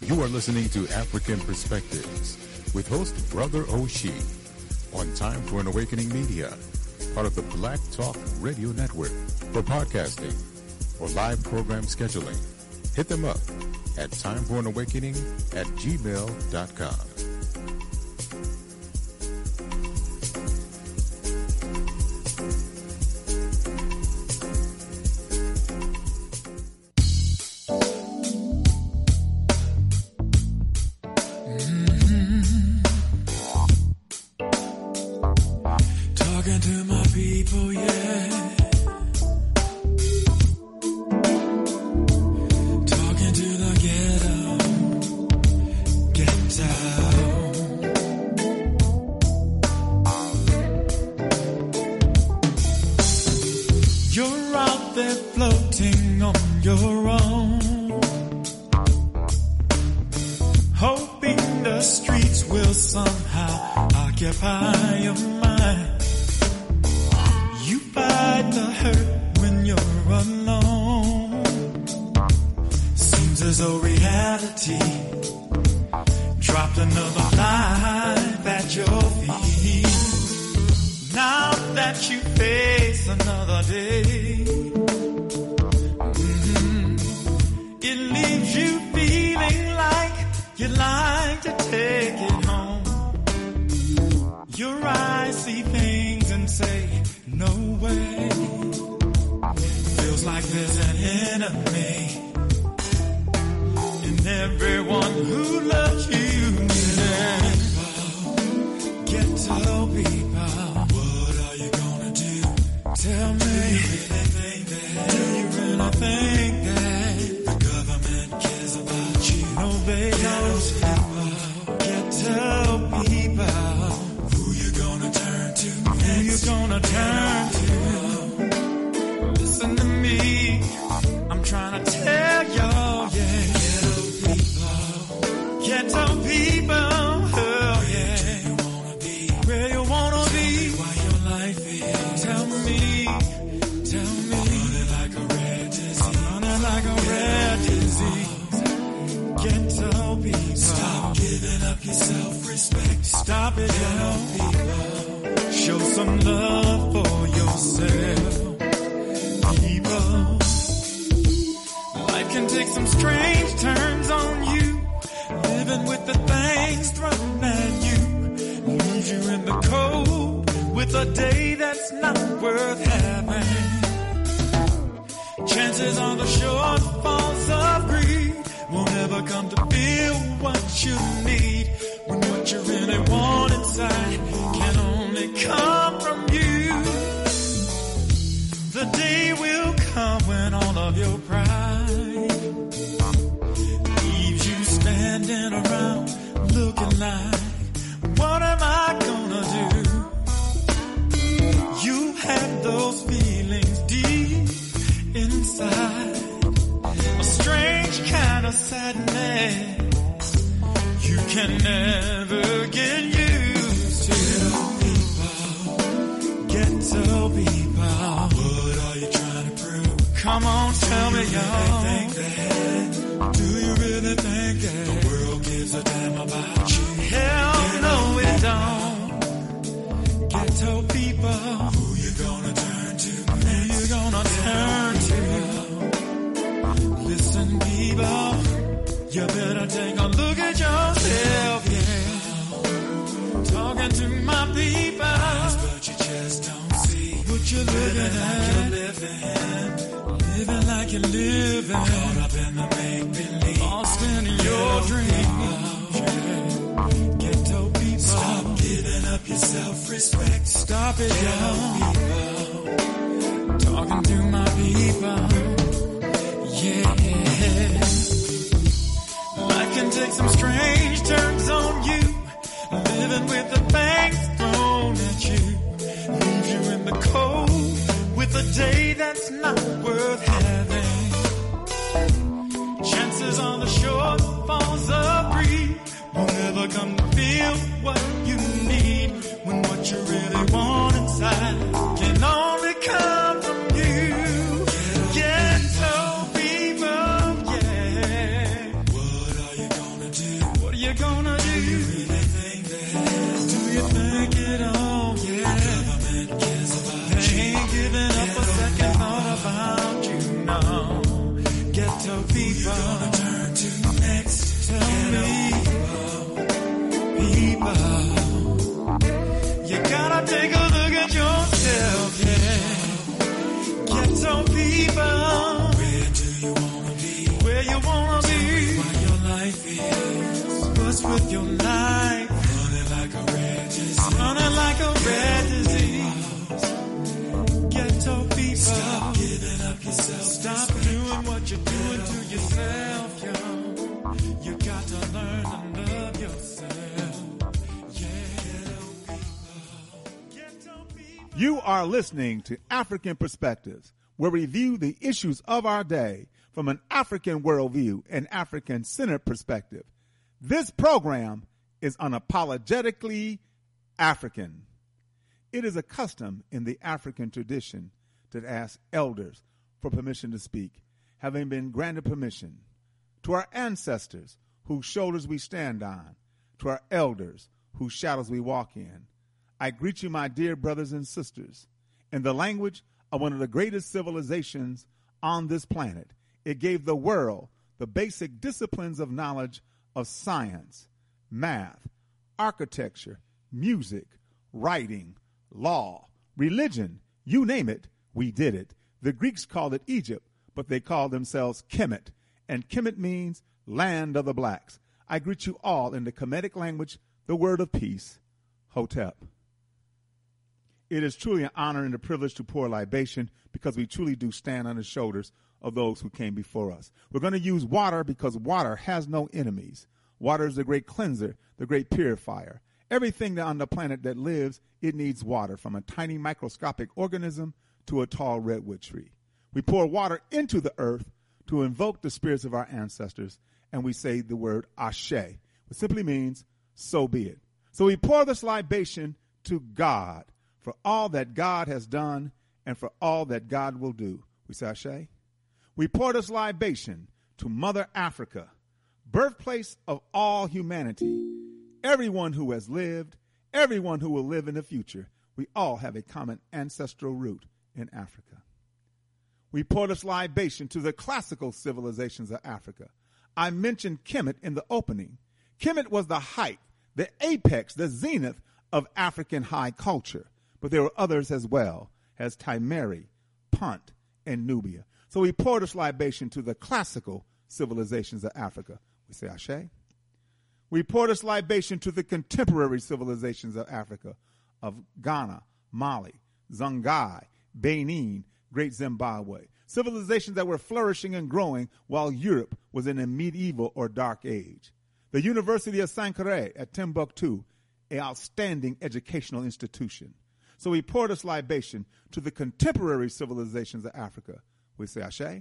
You are listening to African Perspectives with host Brother Oshie on Time for an Awakening Media, part of the Black Talk Radio Network. For podcasting or live program scheduling, hit them up at timeforanawakening@gmail.com. Can only come from you. Ghetto people, yeah. What are you gonna are you gonna do? Do you really think that? Do you think it all? Yeah. The government cares about you. They ain't giving up a second thought about you, no. Ghetto people. Who you gonna turn to next? Tell me, people. You gotta take a look at yourself, yeah. Ghetto people. Where do you wanna be? Where you wanna be? What your life is. What's with your life? Running like a red disease. Running like a red disease. Ghetto people. Stop giving up yourself. Stop doing what you're doing to yourself, yo. You got to learn to love yourself. You are listening to African Perspectives, where we view the issues of our day from an African worldview and African-centered perspective. This program is unapologetically African. It is a custom in the African tradition to ask elders for permission to speak, having been granted permission. To our ancestors, whose shoulders we stand on, to our elders, whose shadows we walk in, I greet you, my dear brothers and sisters, in the language of one of the greatest civilizations on this planet. It gave the world the basic disciplines of knowledge of science, math, architecture, music, writing, law, religion, you name it, we did it. The Greeks called it Egypt, but they called themselves Kemet, and Kemet means land of the blacks. I greet you all in the Kemetic language, the word of peace, Hotep. It is truly an honor and a privilege to pour libation because we truly do stand on the shoulders of those who came before us. We're going to use water because water has no enemies. Water is the great cleanser, the great purifier. Everything on the planet that lives, it needs water, from a tiny microscopic organism to a tall redwood tree. We pour water into the earth to invoke the spirits of our ancestors, and we say the word Ashe, which simply means, so be it. So we pour this libation to God for all that God has done and for all that God will do. We say Ashe. We pour this libation to Mother Africa, birthplace of all humanity, everyone who has lived, everyone who will live in the future. We all have a common ancestral root in Africa. We pour this libation to the classical civilizations of Africa. I mentioned Kemet in the opening. Kemet was the height, the apex, the zenith of African high culture. But there were others as well, as Timeri, Punt, and Nubia. So we pour this libation to the classical civilizations of Africa. We say Ashe. We pour this libation to the contemporary civilizations of Africa, of Ghana, Mali, Songhai, Benin, Great Zimbabwe. Civilizations that were flourishing and growing while Europe was in a medieval or dark age. The University of Sankore at Timbuktu, an outstanding educational institution. So we pour this libation to the contemporary civilizations of Africa. We say Ashe.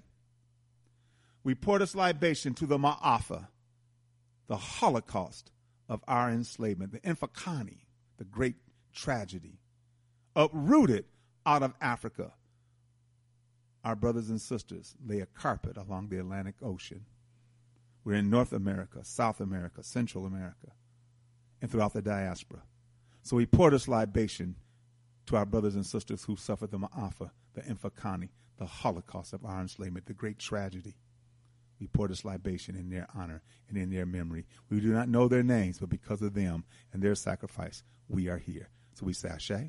We pour this libation to the Ma'afa, the Holocaust of our enslavement, the Infakani, the great tragedy. Uprooted out of Africa, our brothers and sisters lay a carpet along the Atlantic Ocean. We're in North America, South America, Central America, and throughout the diaspora. So we pour this libation to our brothers and sisters who suffered the Ma'afa, the Infakani, the Holocaust of our enslavement, the great tragedy. We pour this libation in their honor and in their memory. We do not know their names, but because of them and their sacrifice, we are here. So we say Ashe.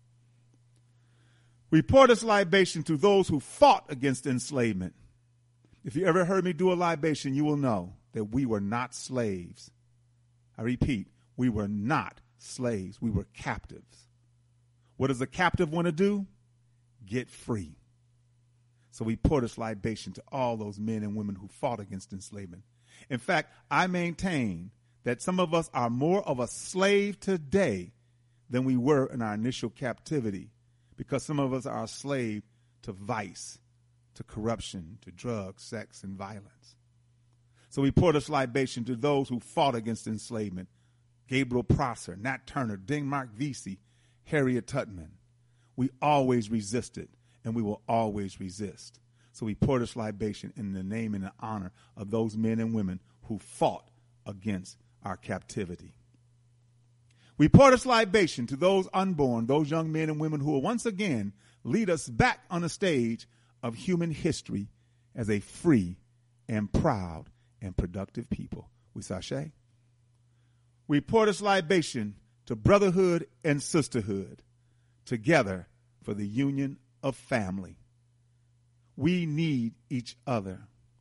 We pour this libation to those who fought against enslavement. If you ever heard me do a libation, you will know that we were not slaves. I repeat, we were not slaves. We were captives. What does a captive want to do? Get free. So we pour this libation to all those men and women who fought against enslavement. In fact, I maintain that some of us are more of a slave today than we were in our initial captivity, because some of us are a slave to vice, to corruption, to drugs, sex, and violence. So we pour this libation to those who fought against enslavement. Gabriel Prosser, Nat Turner, Denmark Vesey, Harriet Tubman. We always resisted, and we will always resist. So we pour this libation in the name and the honor of those men and women who fought against our captivity. We pour this libation to those unborn, those young men and women who will once again lead us back on the stage of human history as a free and proud and productive people. We sashay. We pour this libation to brotherhood and sisterhood, together for the union of family. We need each other.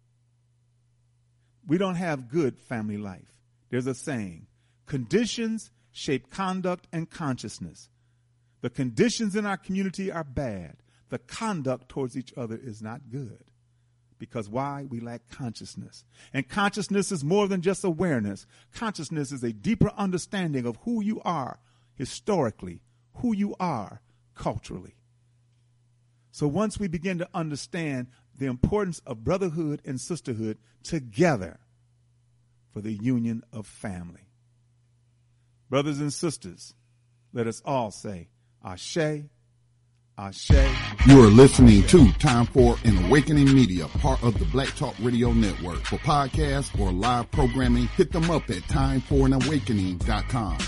We don't have good family life. There's a saying, conditions shape conduct and consciousness. The conditions in our community are bad. The conduct towards each other is not good. Because why? We lack consciousness. And consciousness is more than just awareness. Consciousness is a deeper understanding of who you are historically, who you are culturally. So once we begin to understand the importance of brotherhood and sisterhood together for the union of family. Brothers and sisters, let us all say, Ashe, Ashe. You are listening to Time for an Awakening Media, part of the Black Talk Radio Network. For podcasts or live programming, hit them up at timeforanawakening.com.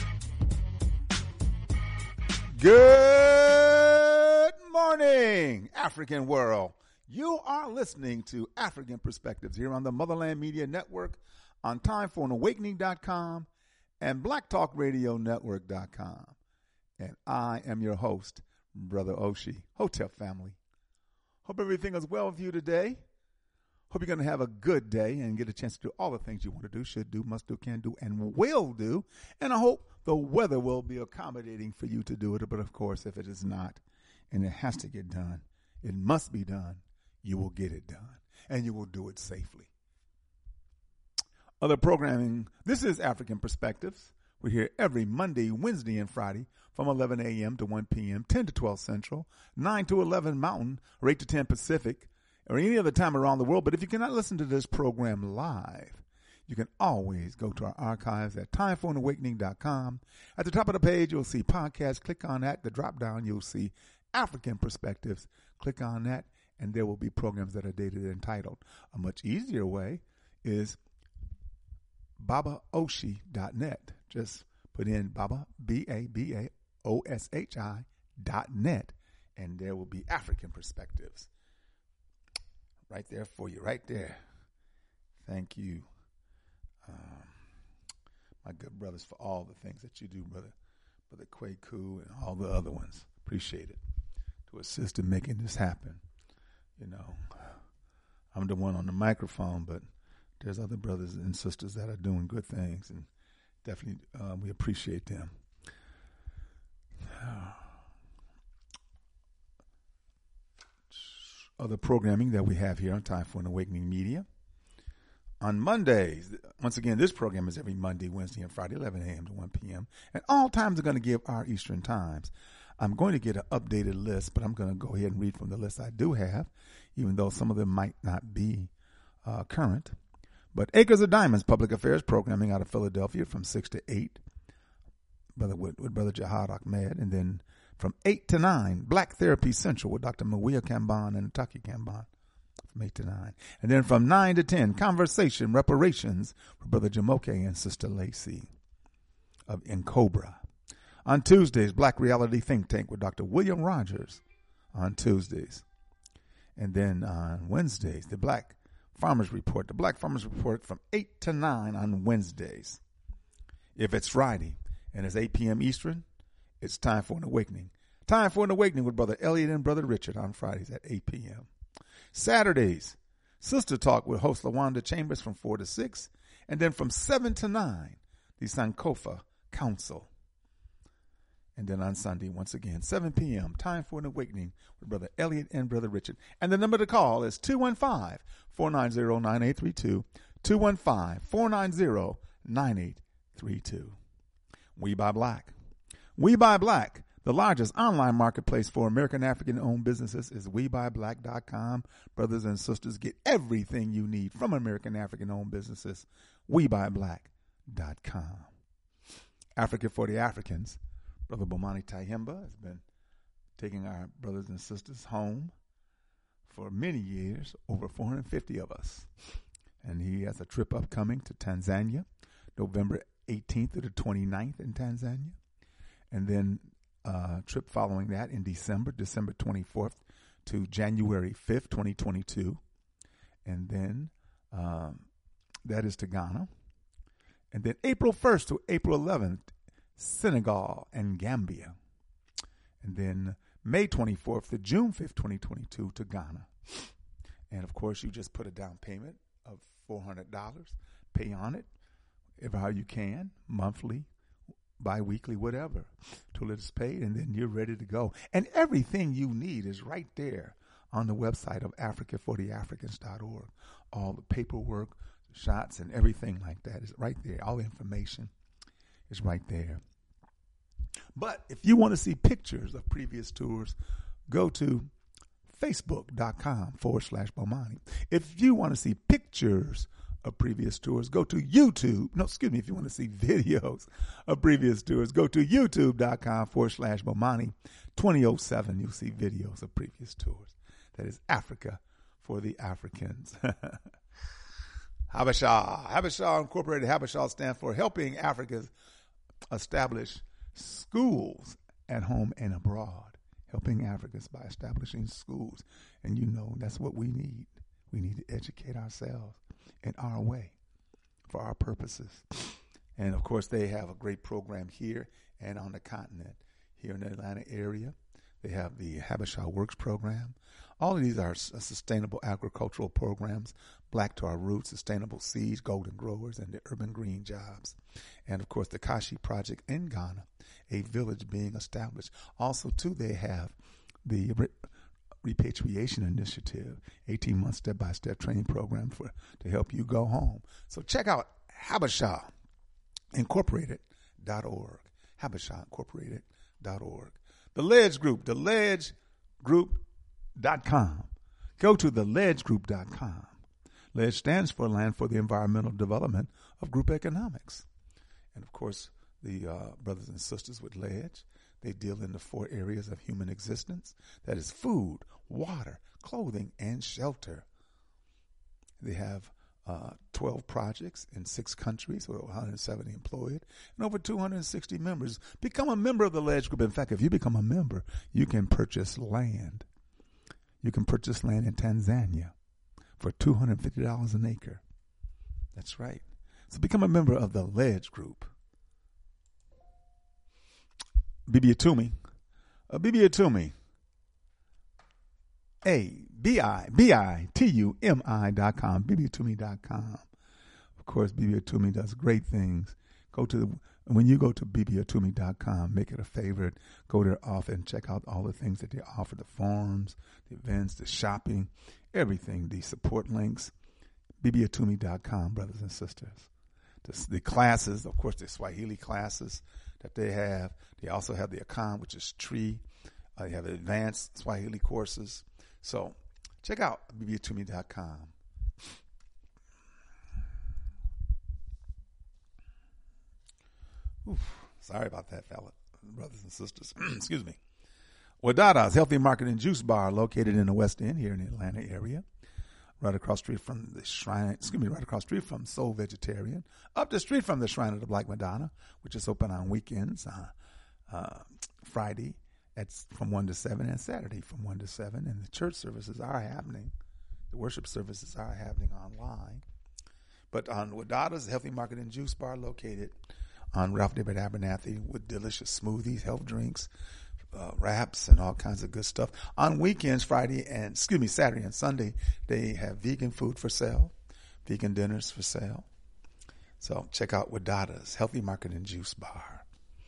Good morning, African world. You are listening to African Perspectives here on the Motherland Media Network on timeforanawakening.com and blacktalkradionetwork.com. And I am your host, Brother Oshie. Hotel family. Hope everything is well with you today. Hope you're going to have a good day and get a chance to do all the things you want to do, should do, must do, can do, and will do. And I hope the weather will be accommodating for you to do it. But of course, if it is not, and it has to get done, it must be done, you will get it done. And you will do it safely. Other programming, this is African Perspectives. We're here every Monday, Wednesday, and Friday from 11 a.m. to 1 p.m., 10 to 12 Central, 9 to 11 Mountain, or 8 to 10 Pacific, or any other time around the world. But if you cannot listen to this program live, you can always go to our archives at timeforanawakening.com. At the top of the page, you'll see podcasts. Click on that. The drop down, you'll see African Perspectives. Click on that, and there will be programs that are dated and titled. A much easier way is babaoshi.net. Just put in Baba, BABAOSHI.net, and there will be African Perspectives right there for you, right there. Thank you, my good brothers, for all the things that you do, Brother Kwaku and all the other ones. Appreciate it, to assist in making this happen. You know, I'm the one on the microphone, but there's other brothers and sisters that are doing good things, and definitely we appreciate them. Other programming that we have here on Time for an Awakening Media. On Mondays, once again, this program is every Monday, Wednesday, and Friday, 11 a.m. to 1 p.m. And all times are going to give our Eastern times. I'm going to get an updated list, but I'm going to go ahead and read from the list I do have, even though some of them might not be current. But Acres of Diamonds, public affairs programming out of Philadelphia from 6 to 8, with Brother Jihad Ahmed. And then from 8 to 9, Black Therapy Central with Dr. Mawia Kamban and Taki Kamban from 8 to 9. And then from 9 to 10, Conversation Reparations with Brother Jamoke and Sister Lacey in Cobra. On Tuesdays, Black Reality Think Tank with Dr. William Rogers on Tuesdays. And then on Wednesdays, the Black Farmers Report, the Black Farmers Report from 8 to 9 on Wednesdays. If it's Friday and it's 8 p.m. Eastern, it's Time for an Awakening. Time for an Awakening with Brother Elliot and Brother Richard on Fridays at 8 p.m. Saturdays, Sister Talk with host LaWanda Chambers from 4 to 6. And then from 7 to 9, the Sankofa Council. And then on Sunday, once again, 7 p.m., Time for an Awakening with Brother Elliot and Brother Richard. And the number to call is 215-490-9832, 215-490-9832. We Buy Black. We Buy Black, the largest online marketplace for American African-owned businesses, is WeBuyBlack.com. Brothers and sisters, get everything you need from American African-owned businesses. WeBuyBlack.com. Africa for the Africans. Brother Bomani Tayemba has been taking our brothers and sisters home for many years, over 450 of us. And he has a trip upcoming to Tanzania, November 18th to the 29th in Tanzania. And then trip following that in December 24th to January 5th, 2022. And then that is to Ghana. And then April 1st to April 11th, Senegal and Gambia. And then May 24th to June 5th, 2022 to Ghana. And of course, you just put a down payment of $400, pay on it, ever how you can, monthly, bi-weekly, whatever, till it's paid, and then you're ready to go. And everything you need is right there on the website of Africa4theAfricans.org. All the paperwork, shots, and everything like that is right there. All the information is right there. But if you want to see pictures of previous tours, go to Facebook.com/Bomani. If you want to see pictures of previous tours, go to YouTube. No, excuse me. If you want to see videos of previous tours, go to YouTube.com/Bomani. 2007, you'll see videos of previous tours. That is Africa for the Africans. Habesha Incorporated. Habesha stands for Helping Africans Establish Schools at Home and Abroad. Helping Africans by establishing schools. And you know, that's what we need. We need to educate ourselves in our way for our purposes. And of course, they have a great program here and on the continent. Here in the Atlanta area, they have the Habesha Works program. All of these are sustainable agricultural programs, Black to Our Roots, Sustainable Seeds, Golden Growers, and the Urban Green Jobs. And of course, the Kashi Project in Ghana, a village being established. Also, too, they have the Repatriation Initiative, 18-month step-by-step training program to help you go home. So check out Habesha Incorporated.org. Habesha Incorporated.org. The Ledge Group, theledgegroup.com. Go to theledgegroup.com. LEDGE stands for Land for the Environmental Development of Group Economics. And of course, the brothers and sisters with LEDGE, they deal in the 4 areas of human existence. That is food, water, clothing, and shelter. They have 12 projects in 6 countries with 170 employed and over 260 members. Become a member of the LEDGE Group. In fact, if you become a member, you can purchase land. You can purchase land in Tanzania for $250 an acre. That's right. So become a member of the LEDGE Group. Bibi Atumi. Bibi Atumi. BIBITUMI.com. BibiAtumi.com. Of course, Bibi Atumi does great things. When you go to BibiAtumi.com, make it a favorite. Go there often. Check out all the things that they offer, the forums, the events, the shopping, everything, the support links. BibiAtumi.com, brothers and sisters. The classes, of course, the Swahili classes that they have. They also have the Akan, which is Tree. They have advanced Swahili courses. So check out BibiAtumi.com. Sorry about that, fella, brothers and sisters. Excuse me. Wadada's Healthy Market and Juice Bar, located in the West End here in the Atlanta area, right across the street from the Shrine. Right across the street from Soul Vegetarian, up the street from the Shrine of the Black Madonna, which is open on weekends, Friday from 1 to 7 and Saturday from 1 to 7. And the church services are happening. The worship services are happening online. But on Wadada's Healthy Market and Juice Bar, located on Ralph David Abernathy, with delicious smoothies, health drinks, wraps, and all kinds of good stuff. On weekends, Saturday and Sunday, they have vegan food for sale, vegan dinners for sale. So check out Wadada's Healthy Market and Juice Bar.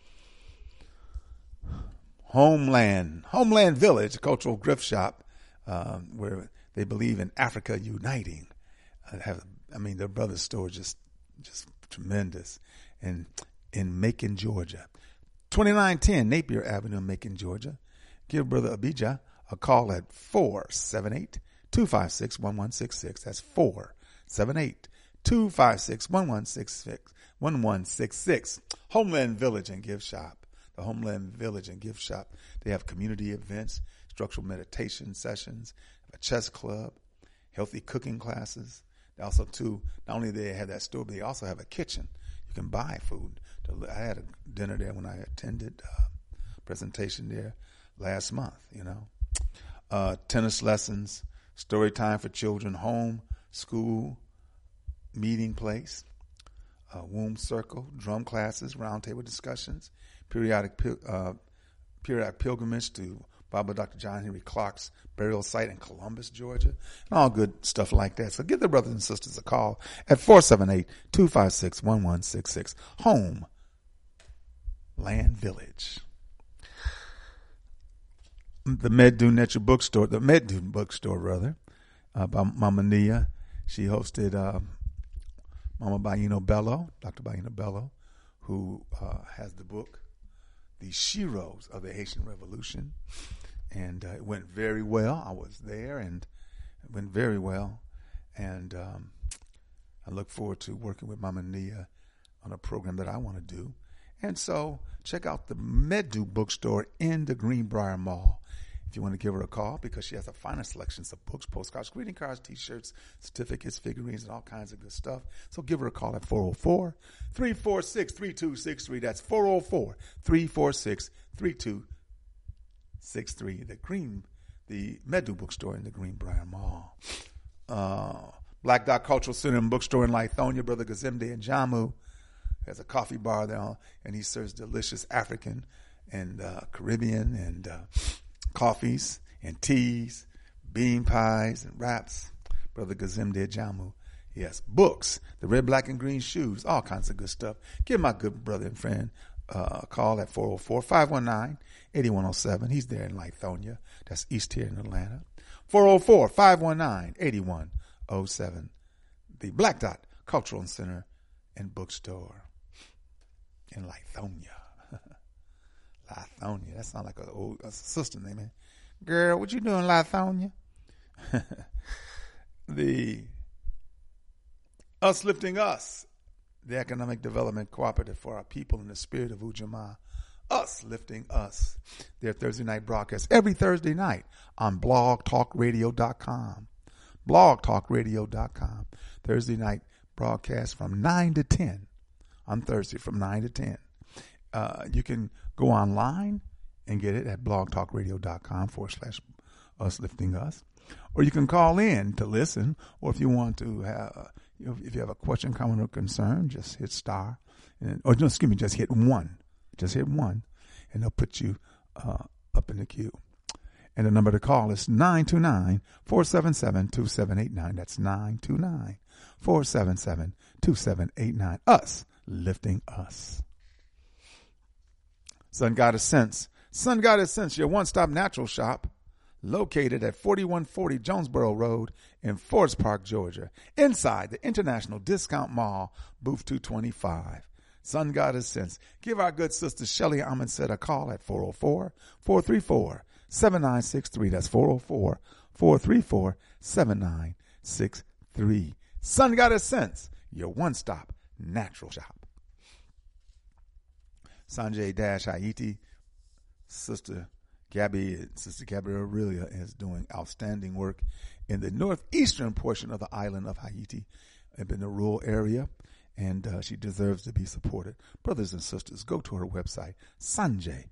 Homeland Village, a cultural gift shop, where they believe in Africa uniting. Their brother's store just tremendous. And in Macon, Georgia. 2910 Napier Avenue, Macon, Georgia. Give Brother Abijah a call at 478-256-1166. That's 478-256-1166. Homeland Village and Gift Shop. The Homeland Village and Gift Shop. They have community events, structural meditation sessions, a chess club, healthy cooking classes. They also, too, not only do they have that store, but they also have a kitchen. You can buy food. I had a dinner there when I attended presentation there last month, tennis lessons, story time for children, home, school, meeting place, womb circle, drum classes, roundtable discussions, periodic pilgrimage to Bible Dr. John Henry Clark's burial site in Columbus, Georgia, and all good stuff like that. So give the brothers and sisters a call at 478-256-1166. Home, Land Village. The Medu bookstore, by Mama Nia. She hosted Mama Baino Bello, Dr. Baino Bello, who has the book, The Sheroes of the Haitian Revolution. And it went very well. I was there, and it went very well. And I look forward to working with Mama Nia on a program that I want to do. And so check out the Medu bookstore in the Greenbrier Mall. If you want to give her a call, because she has the finest selections of books, postcards, greeting cards, T-shirts, certificates, figurines, and all kinds of good stuff. So give her a call at 404-346-3263. That's 404-346-3263. The Medu bookstore in the Greenbrier Mall. Black Dot Cultural Center and Bookstore in Lithonia. Brother Gazimde and Jamu has a coffee bar there, and he serves delicious African and Caribbean and coffees and teas, bean pies and wraps. Brother Gazimde Jamu. Yes, books, the red, black, and green shoes, all kinds of good stuff. Give my good brother and friend a call at 404-519-8107. He's there in Lithonia. That's east here in Atlanta. 404-519-8107. The Black Dot Cultural Center and Bookstore in Lithonia. Lithonia. That sounds like a sister name, man. Girl, what you doing, Lithonia? The Us Lifting Us, the Economic Development Cooperative for Our People in the Spirit of Ujamaa. Us Lifting Us. Their Thursday night broadcast every Thursday night on blogtalkradio.com. Blogtalkradio.com. Thursday night broadcast from 9 to 10. On Thursday from 9 to 10. You can go online and get it at blogtalkradio.com/Us Lifting Us. Or you can call in to listen, or if you want to have, if you have a question, comment, or concern, just hit star, just hit one. Just hit one, and they'll put you up in the queue. And the number to call is 929-477-2789. That's 929-477-2789. Us Lifting Us. Sun Goddess Sense. Sun Goddess Sense, your one-stop natural shop, located at 4140 Jonesboro Road in Forest Park, Georgia, inside the International Discount Mall, booth 225. Sun Goddess Sense. Give our good sister Shelly Amonset a call at 404-434-7963. That's 404-434-7963. Sun Goddess Sense, your one-stop natural shop. Sanjay Haiti, Sister Gabby Aurelia is doing outstanding work in the northeastern portion of the island of Haiti, in the rural area, and she deserves to be supported. Brothers and sisters, go to her website, Sanjay,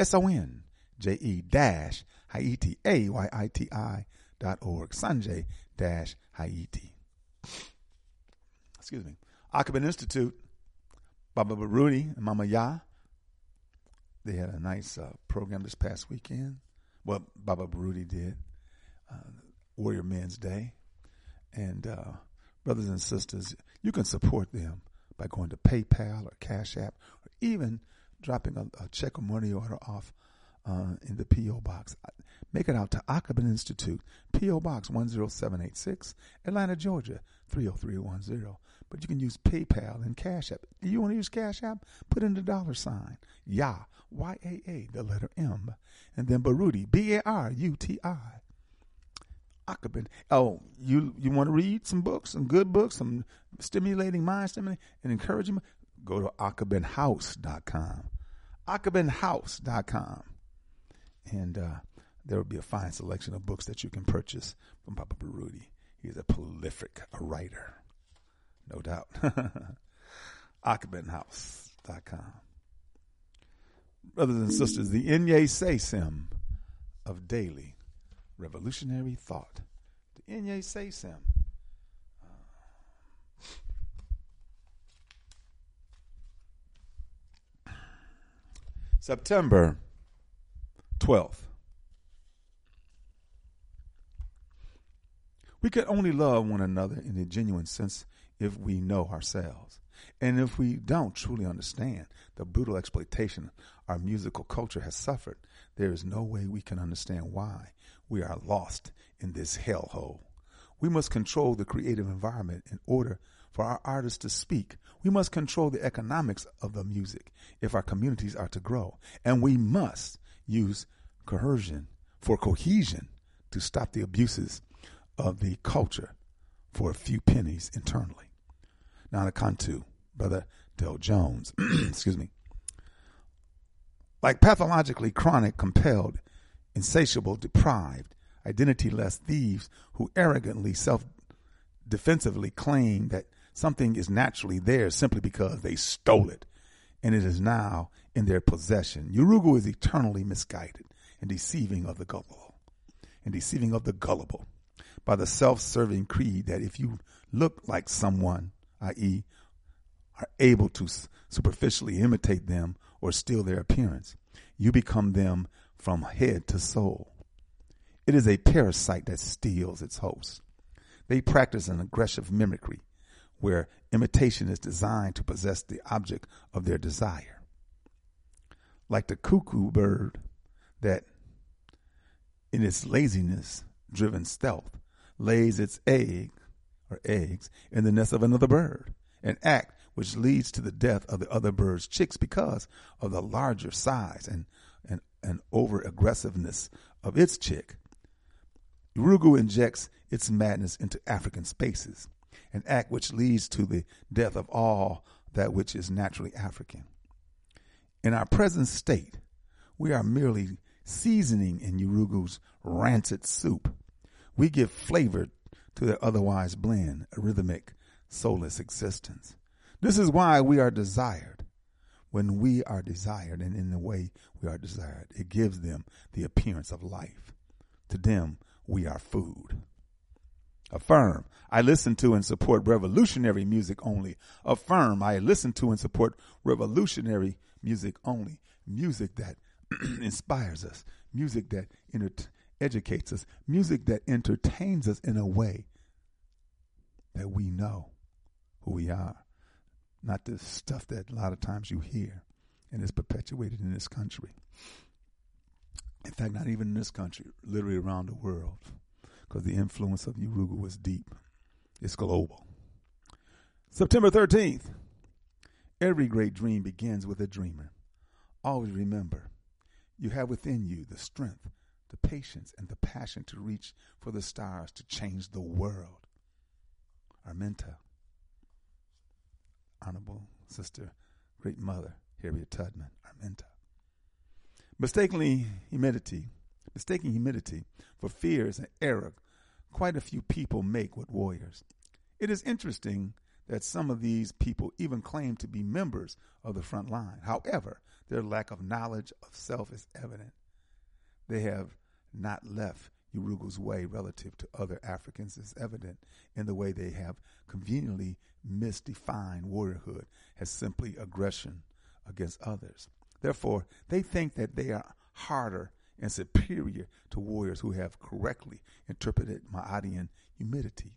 SONJE-Haiti, AYITI.org, Sanjay-Haiti. Excuse me. Akabin Institute, Baba Baruti and Mama Ya, they had a nice program this past weekend. Well, Baba Baruti did, Warrior Men's Day. And brothers and sisters, you can support them by going to PayPal or Cash App, or even dropping a check or money order off in the P.O. Box. Make it out to Akabin Institute, P.O. Box 10786, Atlanta, Georgia, 30310. But you can use PayPal and Cash App. You want to use Cash App? Put in the $sign. YA, Y-A-A, the letter M. And then Baruti, B-A-R-U-T-I. Akabin. Oh, you want to read some books, some good books, some stimulating, mind-stimulating, and encouraging? Go to akabinhouse.com. akabinhouse.com. And there will be a fine selection of books that you can purchase from Baba Baruti. He's a prolific writer. No doubt. AkbenHouse.com. Brothers and sisters, the Inye Say-Sim of daily revolutionary thought. The Inye Say-Sim. September 12th. We can only love one another in a genuine sense if we know ourselves. And if we don't truly understand the brutal exploitation our musical culture has suffered, there is no way we can understand why we are lost in this hellhole. We must control the creative environment in order for our artists to speak. We must control the economics of the music if our communities are to grow. And we must use coercion for cohesion to stop the abuses of the culture for a few pennies internally. Now, to come to Brother Del Jones, excuse me. Like pathologically chronic, compelled, insatiable, deprived, identity-less thieves who arrogantly, self-defensively claim that something is naturally theirs simply because they stole it and it is now in their possession. Yurugu is eternally misguided and deceiving of the gullible by the self-serving creed that if you look like someone, i.e., are able to superficially imitate them or steal their appearance, you become them from head to soul. It is a parasite that steals its host. They practice an aggressive mimicry where imitation is designed to possess the object of their desire. Like the cuckoo bird that, in its laziness-driven stealth, lays its eggs in the nest of another bird, an act which leads to the death of the other bird's chicks because of the larger size and over-aggressiveness of its chick. Yurugu injects its madness into African spaces, an act which leads to the death of all that which is naturally African. In our present state, we are merely seasoning in Yurugu's rancid soup. We give flavor to their otherwise bland, rhythmic, soulless existence. This is why we are desired. When we are desired and in the way we are desired, it gives them the appearance of life. To them, we are food. Affirm, I listen to and support revolutionary music only. Affirm, I listen to and support revolutionary music only. Music that inspires us. Music that educates us. Music that entertains us in a way that we know who we are. Not the stuff that a lot of times you hear and is perpetuated in this country. In fact, not even in this country, literally around the world, because the influence of Yurugu is deep. It's global. September 13th. Every great dream begins with a dreamer. Always remember, you have within you the strength, the patience, and the passion to reach for the stars to change the world. Arminta, Honorable Sister, Great Mother, Harriet Tubman, Arminta. Mistaking humility for fears and error, quite a few people make with warriors. It is interesting that some of these people even claim to be members of the front line. However, their lack of knowledge of self is evident. They have not left Yurugu's way relative to other Africans is evident in the way they have conveniently misdefined warriorhood as simply aggression against others. Therefore, they think that they are harder and superior to warriors who have correctly interpreted Ma'adian humility.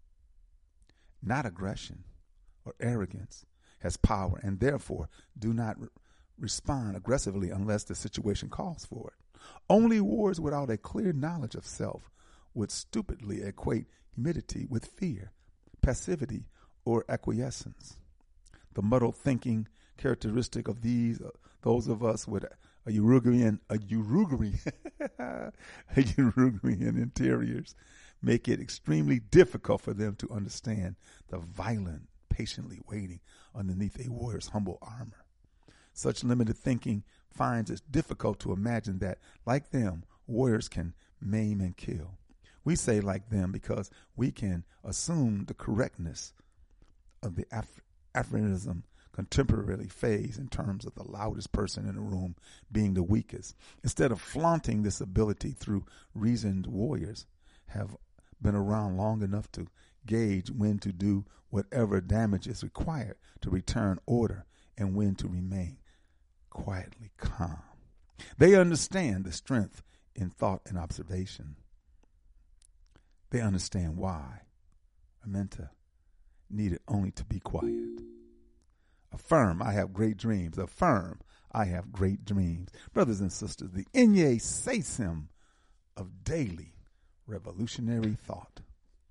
Not aggression or arrogance has power, and therefore do not respond aggressively unless the situation calls for it. Only warriors without a clear knowledge of self would stupidly equate humility with fear, passivity, or acquiescence. The muddled thinking characteristic of those of us with a Uruguayan interiors make it extremely difficult for them to understand the violent, patiently waiting underneath a warrior's humble armor. Such limited thinking finds it difficult to imagine that, like them, warriors can maim and kill. We say like them because we can assume the correctness of the aphorism contemporarily phase in terms of the loudest person in the room being the weakest. Instead of flaunting this ability through reasoned warriors have been around long enough to gauge when to do whatever damage is required to return order and when to remain quietly calm. They understand the strength in thought and observation. They understand why Amenta needed only to be quiet. Affirm, I have great dreams. Affirm, I have great dreams. Brothers and sisters, the Inye Sesim of daily revolutionary thought.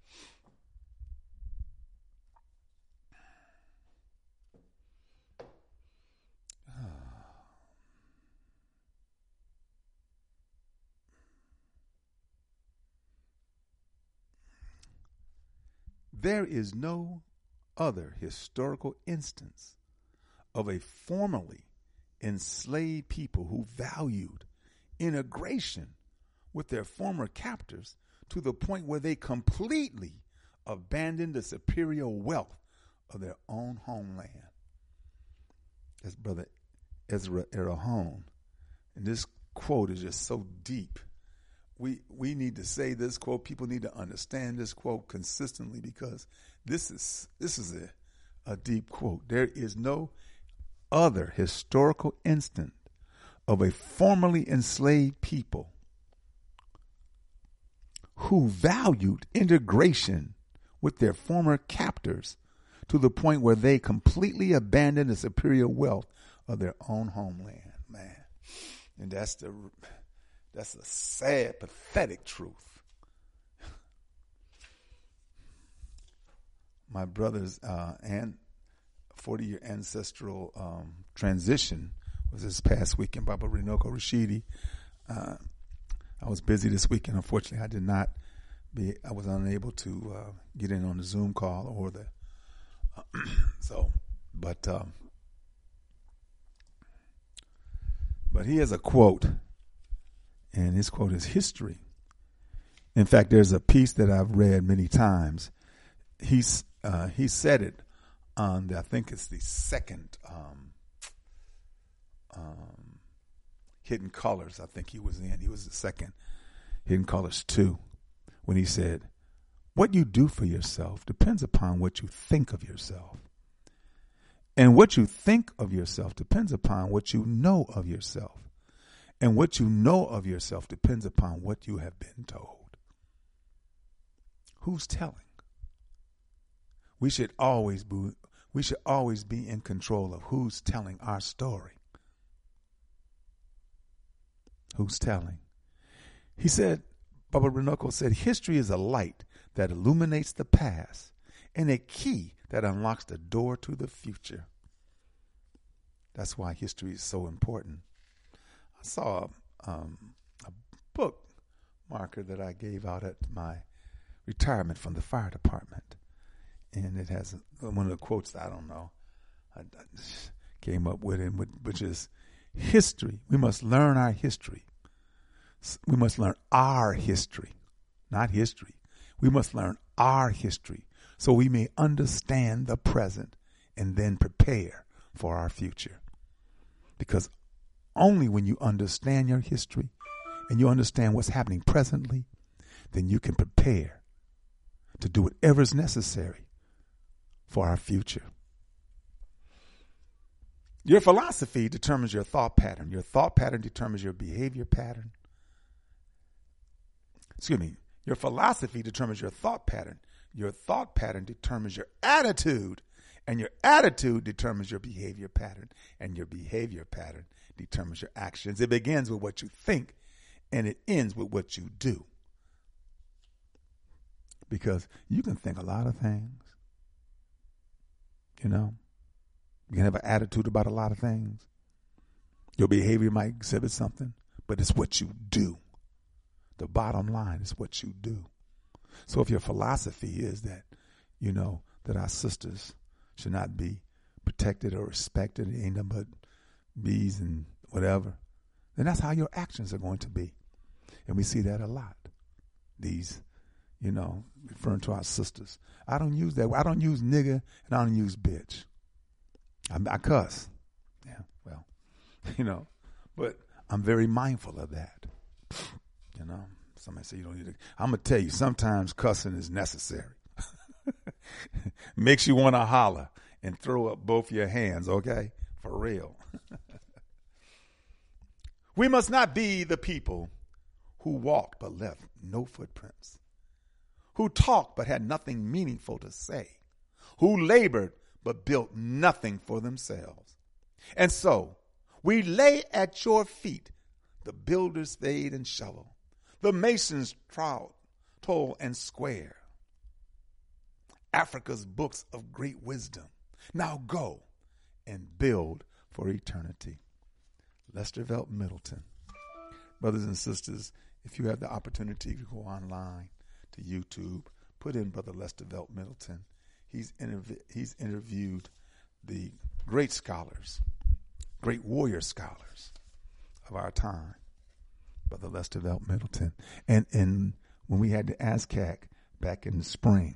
There is no other historical instance of a formerly enslaved people who valued integration with their former captors to the point where they completely abandoned the superior wealth of their own homeland. That's Brother Ezra Erahon. And this quote is just so deep. We need to say this quote. People need to understand this quote consistently because this is a deep quote. There is no other historical instance of a formerly enslaved people who valued integration with their former captors to the point where they completely abandoned the superior wealth of their own homeland, man. And that's a sad, pathetic truth. My brother's and 40-year ancestral transition was this past weekend. Baba Runoko Rashidi. I was busy this weekend. Unfortunately, I was unable to get in on the Zoom call or the but he has a quote, and his quote is history. In fact, there's a piece that I've read many times. He said it on I think it's the second Hidden Colors. I think he was in. He was the second Hidden Colors 2 when he said, "What you do for yourself depends upon what you think of yourself. And what you think of yourself depends upon what you know of yourself. And what you know of yourself depends upon what you have been told." Who's telling? We should always be in control of who's telling our story. Who's telling? He said, Baba Runoko said, history is a light that illuminates the past and a key that unlocks the door to the future. That's why history is so important. I saw a book marker that I gave out at my retirement from the fire department. And it has one of the quotes that I don't know. I came up with it, which is history. We must learn our history. We must learn our history, not history. We must learn our history so we may understand the present and then prepare for our future. Because only when you understand your history and you understand what's happening presently, then you can prepare to do whatever is necessary for our future. Your philosophy determines your thought pattern. Your thought pattern determines your behavior pattern. Your philosophy determines your thought pattern. Your thought pattern determines your attitude. And your attitude determines your behavior pattern. And your behavior pattern determines your actions. It begins with what you think, and it ends with what you do. Because you can think a lot of things. You know, you can have an attitude about a lot of things. Your behavior might exhibit something, but it's what you do. The bottom line is what you do. So if your philosophy is that, you know, that our sisters should not be protected or respected, ain't nothing but bees and whatever, then that's how your actions are going to be. And we see that a lot. These, you know, referring to our sisters. I don't use that. I don't use nigger and I don't use bitch. I cuss. Yeah, well, but I'm very mindful of that. Somebody say you don't need to. I'm going to tell you, sometimes cussing is necessary. Makes you want to holler and throw up both your hands, okay? For real. We must not be the people who walked but left no footprints, who talked but had nothing meaningful to say, who labored but built nothing for themselves. And so we lay at your feet the builder's spade and shovel, the mason's trowel, toil and square, Africa's books of great wisdom. Now go and build for eternity. Lester Velt Middleton. Brothers and sisters, if you have the opportunity to go online to YouTube, put in Brother Lester Velt Middleton. He's interviewed the great scholars, great warrior scholars of our time, Brother Lester Velt Middleton. And when we had the ASCAC back in the spring,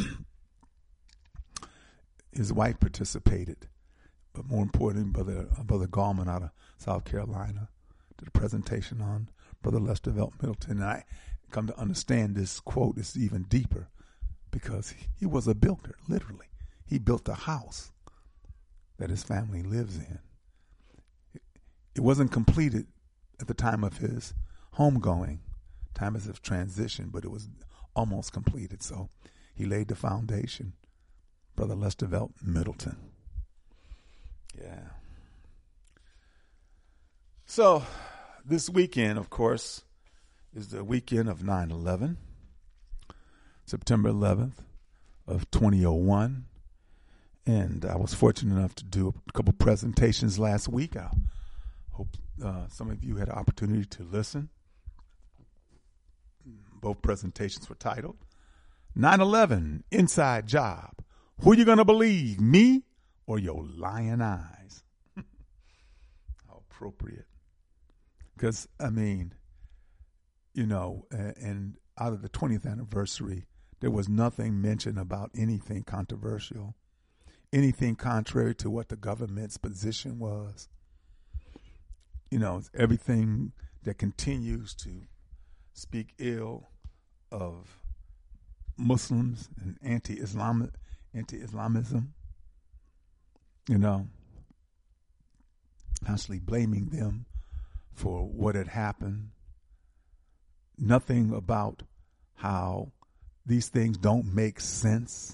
his wife participated, but more importantly, Brother Gallman out of South Carolina did a presentation on Brother Lester Velt Middleton. And I come to understand this quote is even deeper because he was a builder, literally. He built a house that his family lives in. It wasn't completed at the time of his homegoing, time of his transition, but it was almost completed. So he laid the foundation. Brother Lester Velt Middleton. Yeah. So this weekend, of course, is the weekend of 9/11, September 11th of 2001. And I was fortunate enough to do a couple presentations last week. I hope some of you had an opportunity to listen. Both presentations were titled 9/11 Inside Job. Who are you going to believe, me or your lying eyes? How appropriate. Because, and out of the 20th anniversary, there was nothing mentioned about anything controversial, anything contrary to what the government's position was. It's everything that continues to speak ill of Muslims and anti-Islamism, constantly blaming them for what had happened. Nothing about how these things don't make sense.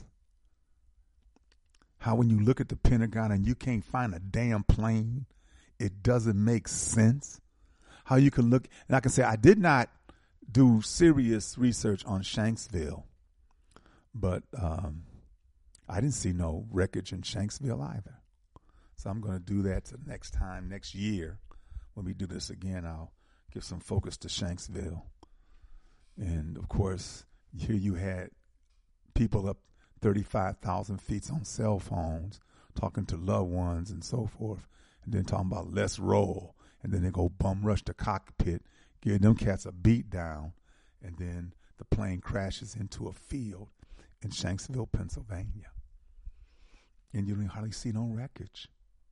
How when you look at the Pentagon and you can't find a damn plane, it doesn't make sense. How you can look, and I can say I did not do serious research on Shanksville, but I didn't see no wreckage in Shanksville either. So I'm going to do that next time, next year, when we do this again. I'll give some focus to Shanksville. And, of course, here you had people up 35,000 feet on cell phones talking to loved ones and so forth, and then talking about let's roll, and then they go bum rush the cockpit, give them cats a beat down, and then the plane crashes into a field in Shanksville, Pennsylvania. And you don't hardly see no wreckage.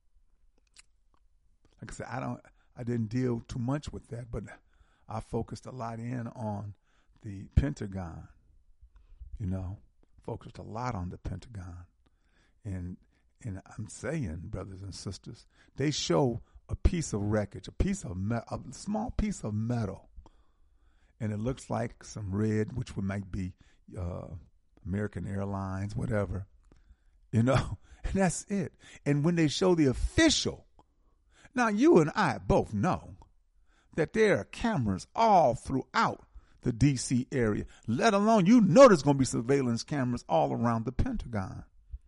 Like I said, I didn't deal too much with that, but I focused a lot in on the Pentagon, focused a lot on the Pentagon. And I'm saying, brothers and sisters, they show a piece of wreckage, a small piece of metal, and it looks like some red, which might be American Airlines, whatever, and that's it. And when they show the official, now you and I both know that there are cameras all throughout the D.C. area, let alone there's going to be surveillance cameras all around the Pentagon.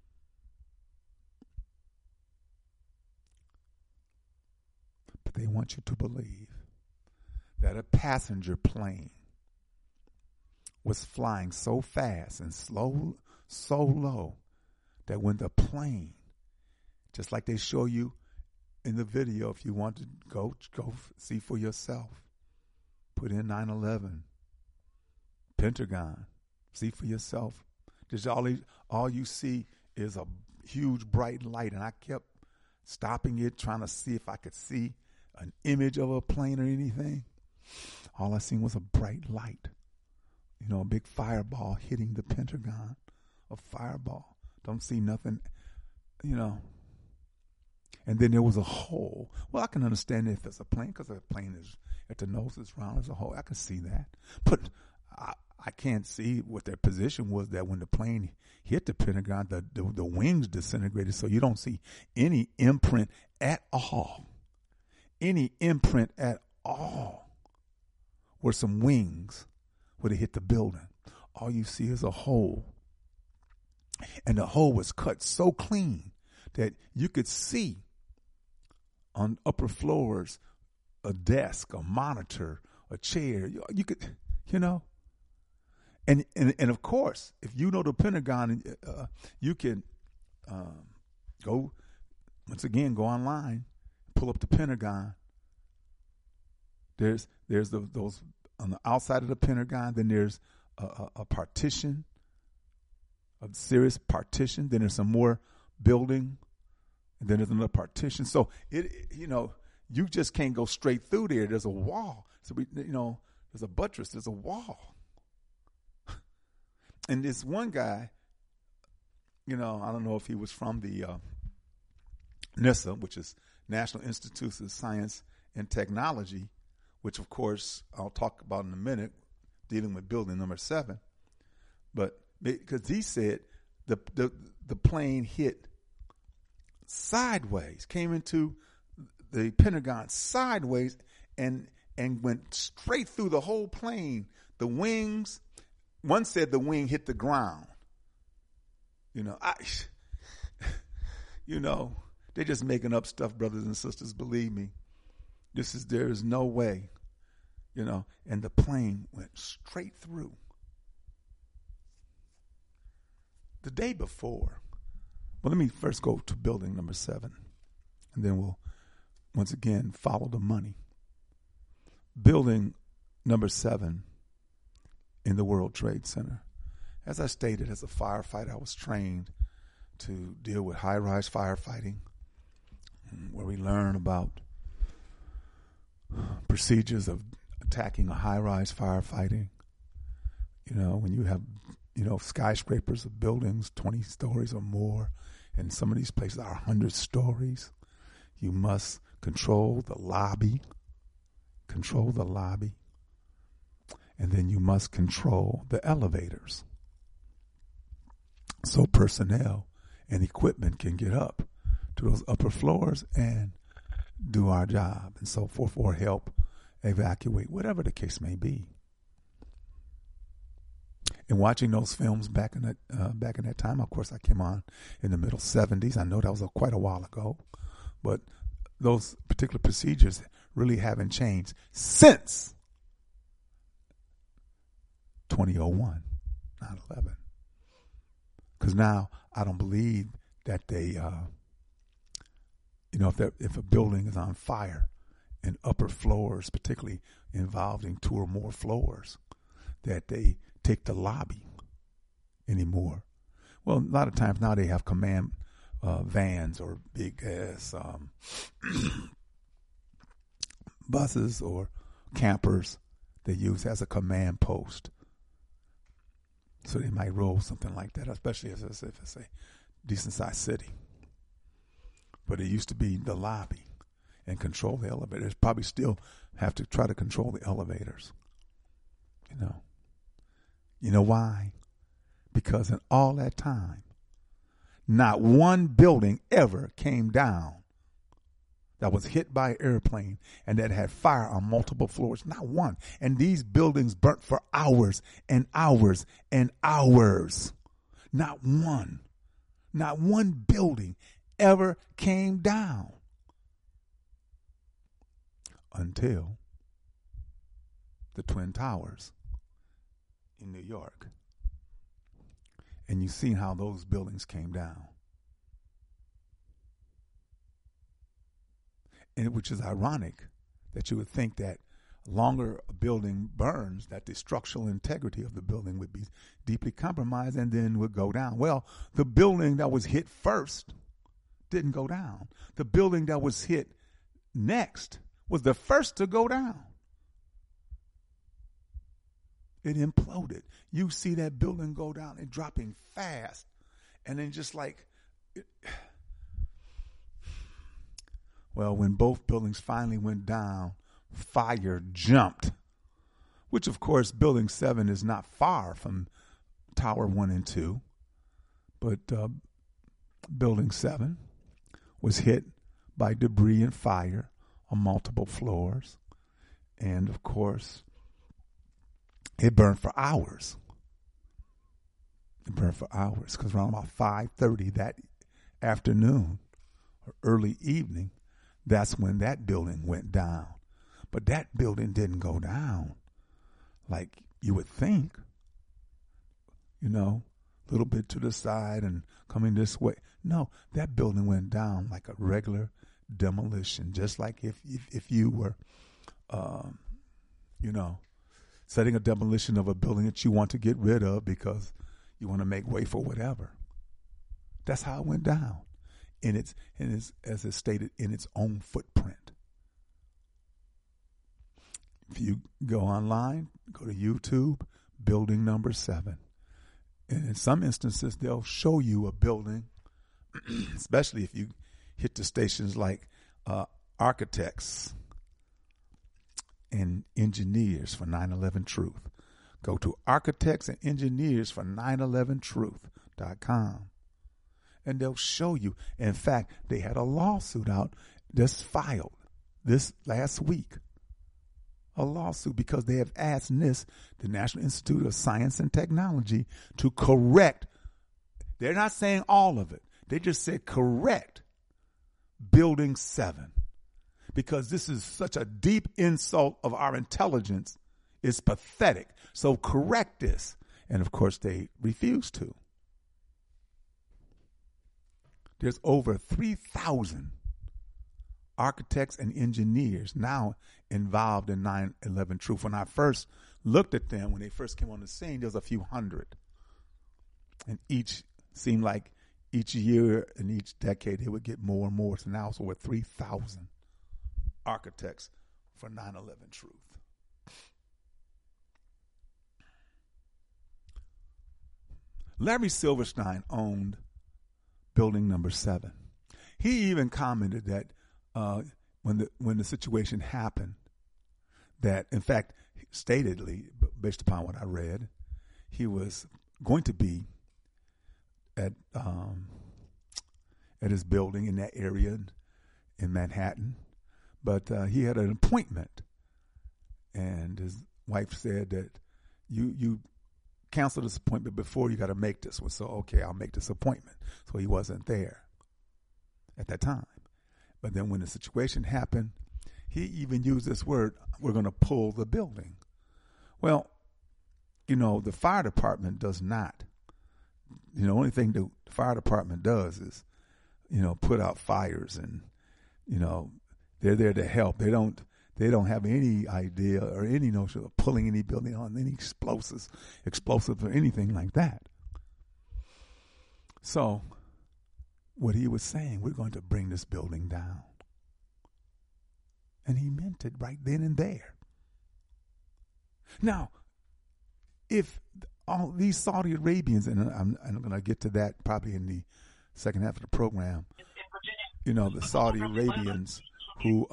But they want you to believe that a passenger plane was flying so fast and so low that when the plane, just like they show you in the video, if you want to go see for yourself, put in 9/11 Pentagon, see for yourself. Just all you see is a huge bright light, and I kept stopping it, trying to see if I could see an image of a plane or anything. All I seen was a bright light. You know, a big fireball hitting the Pentagon. A fireball. Don't see nothing, you know. And then there was a hole. Well, I can understand if it's a plane, because the plane is, at the nose is round as a hole. I can see that. But I can't see what their position was, that when the plane hit the Pentagon, the wings disintegrated, so you don't see any imprint at all. Any imprint at all where some wings would have hit the building. All you see is a hole. And the hole was cut so clean that you could see on upper floors a desk, a monitor, a chair. You could, you know. And of course, if you know the Pentagon, you can go, once again, go online, pull up the Pentagon. There's those on the outside of the Pentagon. Then there's a partition, a serious partition. Then there's some more building, and then there's another partition. So you just can't go straight through there. There's a wall. So there's a buttress. There's a wall. And this one guy, I don't know if he was from the NISA, which is National Institutes of Science and Technology, which, of course, I'll talk about in a minute, dealing with building number 7. But because he said the plane hit sideways, came into the Pentagon sideways, and went straight through the whole plane. The wings, one said the wing hit the ground. They're just making up stuff, brothers and sisters. Believe me, there is no way, and the plane went straight through. The day before, well, let me first go to building number 7, and then we'll once again follow the money. Building number 7 in the World Trade Center. As I stated, as a firefighter, I was trained to deal with high-rise firefighting, where we learn about procedures of attacking a high-rise firefighting. When you have, skyscrapers of buildings, 20 stories or more, and some of these places are 100 stories, you must control the lobby, and then you must control the elevators, so personnel and equipment can get up to those upper floors and do our job and so forth, or help evacuate, whatever the case may be. And watching those films back in that time, of course, I came on in the middle 70s. I know that was quite a while ago, but those particular procedures really haven't changed since 2001, 9/11. Because now I don't believe that they, if a building is on fire and upper floors, particularly involving 2 or more floors, that they take the lobby anymore. Well, a lot of times now they have command vans or big ass buses or campers they use as a command post. So they might roll something like that, especially if it's a decent sized city. But it used to be the lobby and control the elevators. Probably still have to try to control the elevators. You know why? Because in all that time, not one building ever came down that was hit by an airplane and that had fire on multiple floors. Not one. And these buildings burnt for hours and hours and hours. Not one. Not one building ever came down until the Twin Towers in New York. And you've seen how those buildings came down. And which is ironic that you would think that longer a building burns, that the structural integrity of the building would be deeply compromised and then would go down. Well, the building that was hit first, didn't go down. The building that was hit next was the first to go down. It imploded. You see that building go down and dropping fast. And then just like, well, when both buildings finally went down, fire jumped, which of course Building 7 is not far from Tower 1 and 2. But Building 7 was hit by debris and fire on multiple floors. And of course, it burned for hours. It burned for hours because around about 5:30 that afternoon or early evening, that's when that building went down. But that building didn't go down like you would think, you know, a little bit to the side and coming this way. No, that building went down like a regular demolition, just like if you were, you know, setting a demolition of a building that you want to get rid of because you want to make way for whatever. That's how it went down. And it's as it's stated, in its own footprint. If you go online, go to YouTube, building number 7. And in some instances, they'll show you a building, especially if you hit the stations like Architects and Engineers for 9/11 Truth. Go to Architects and Engineers for 9/11truth.com. And they'll show you. In fact, they had a lawsuit out just filed this last week. A lawsuit because they have asked NIST, the National Institute of Science and Technology, to correct. They're not saying all of it. They just said correct Building 7. Because this is such a deep insult of our intelligence. It's pathetic. So correct this. And of course, they refuse to. There's over 3,000 architects and engineers now involved in 9/11 Truth. When I first looked at them, when they first came on the scene, there was a few hundred. And each seemed like each year and each decade, they would get more and more. So now it's over 3,000 architects for 9/11 Truth. Larry Silverstein owned Building number 7. He even commented that when the situation happened, that in fact, statedly, based upon what I read, he was going to be at his building in that area in Manhattan, but he had an appointment, and his wife said that you cancel this appointment before you got to make this one. So, okay, I'll make this appointment. So he wasn't there at that time. But then when the situation happened, he even used this word, we're going to pull the building. Well, you know, the fire department does not. You know, the only thing the fire department does is, you know, put out fires and, you know, they're there to help. They don't have any idea or any notion of pulling any building on any explosives or anything like that. So what he was saying, we're going to bring this building down. And he meant it right then and there. Now, if all these Saudi Arabians, and I'm going to get to that probably in the second half of the program, you know, the Saudi Arabians who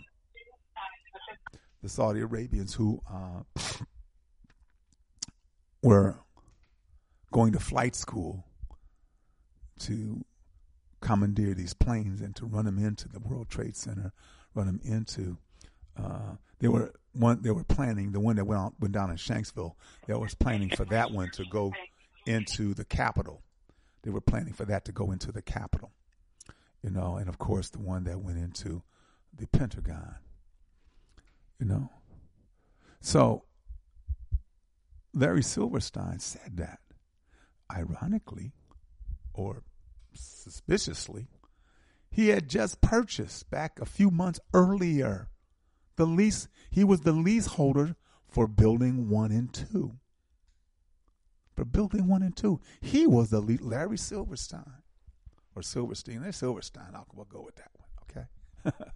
were going to flight school to commandeer these planes and to run them into the World Trade Center, run them into. They were planning the one that went down in Shanksville. They was planning for that one to go into the Capitol. They were planning for that to go into the Capitol, you know, and of course the one that went into the Pentagon, you know. So Larry Silverstein said that, ironically, or suspiciously, he had just purchased back a few months earlier the lease. He was the leaseholder for Building 1 and 2. For Building 1 and 2, he was the Larry Silverstein or Silverstein. They're Silverstein. We'll go with that one, okay?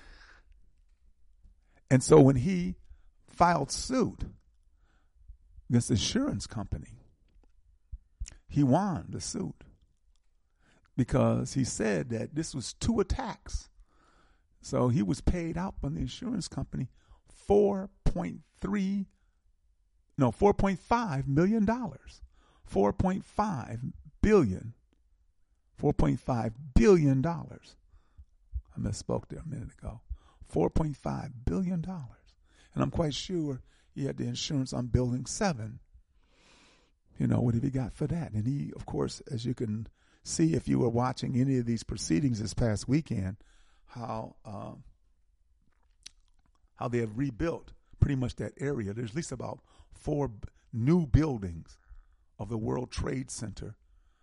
And so when he filed suit against the insurance company, he won the suit because he said that this was 2 attacks. So he was paid out from the insurance company $4.5 million. $4.5 billion. I misspoke there a minute ago. $4.5 billion. And I'm quite sure he had the insurance on Building 7. You know, what have he got for that? And he, of course, as you can see if you were watching any of these proceedings this past weekend, how they have rebuilt pretty much that area. There's at least about 4 new buildings of the World Trade Center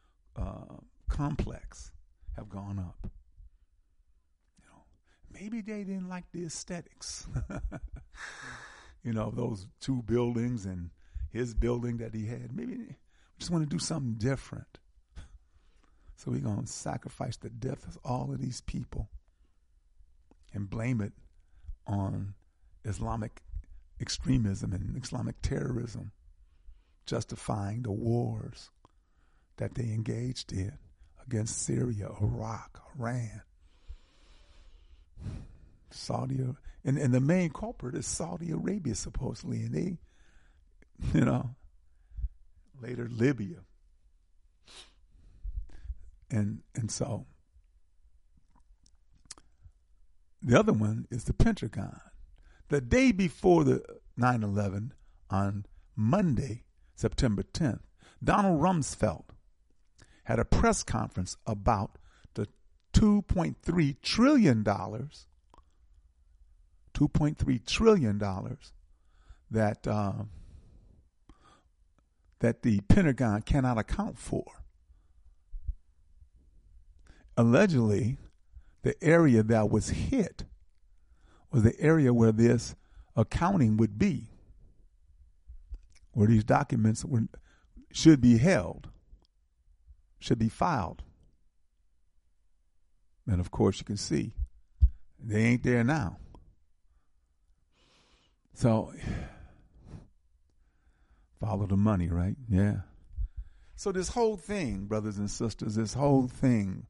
complex have gone up. You know, maybe they didn't like the aesthetics. You know, those 2 buildings and his building that he had. Maybe we just want to do something different. So we're going to sacrifice the death of all of these people and blame it on Islamic extremism and Islamic terrorism, justifying the wars that they engaged in against Syria, Iraq, Iran, Saudi, and the main culprit is Saudi Arabia, supposedly, and they, you know, later Libya. And so the other one is the Pentagon. The day before the 9/11, on Monday, September 10th, Donald Rumsfeld had a press conference about the $2.3 trillion that the Pentagon cannot account for. Allegedly, the area that was hit was the area where this accounting would be, where these documents should be held, should be filed. And of course, you can see they ain't there now. So, follow the money, right? Yeah. So this whole thing, brothers and sisters, this whole thing,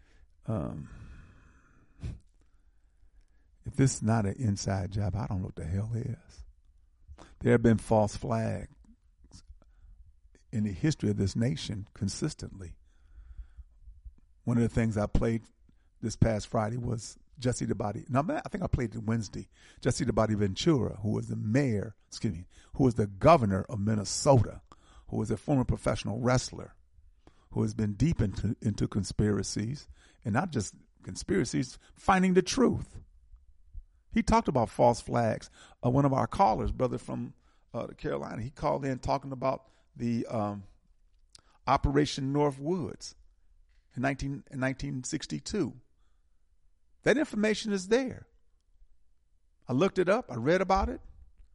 if this is not an inside job, I don't know what the hell is. There have been false flags in the history of this nation consistently. One of the things I played this past Friday was Jesse the Body. No, I think I played it Wednesday. Jesse the Body Ventura, who was the who was the governor of Minnesota, who was a former professional wrestler, who has been deep into conspiracies, and not just conspiracies, finding the truth. He talked about false flags. One of our callers, brother from Carolina, he called in talking about the Operation Northwoods in 1962. That information is there. I looked it up. I read about it.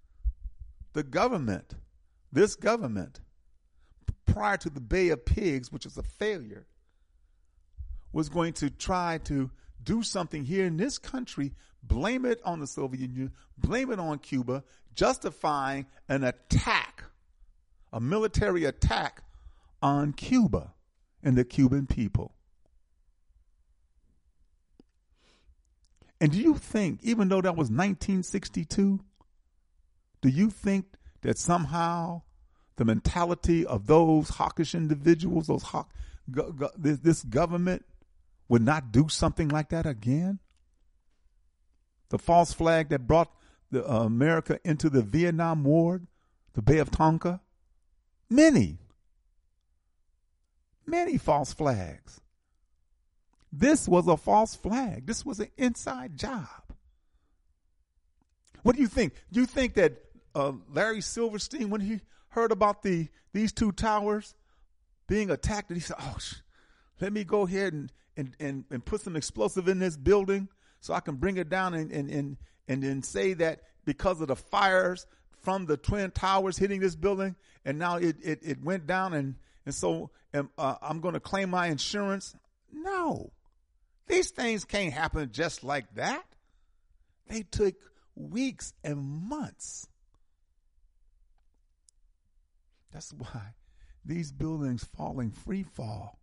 This government, prior to the Bay of Pigs, which was a failure, was going to try to do something here in this country, blame it on the Soviet Union, blame it on Cuba, justifying an attack, a military attack on Cuba and the Cuban people. And do you think, even though that was 1962, do you think that somehow the mentality of those hawkish individuals, this government, would not do something like that again? The false flag that brought America into the Vietnam War, the Bay of Tonga, many false flags. This was a false flag. This was an inside job. What do you think? Do you think that Larry Silverstein, when he heard about these 2 towers being attacked, that he said, "Oh, let me go ahead and put some explosive in this building so I can bring it down and then say that because of the fires from the Twin Towers hitting this building, and now it went down, and so I'm going to claim my insurance"? No. These things can't happen just like that. They took weeks and months. That's why these buildings falling free fall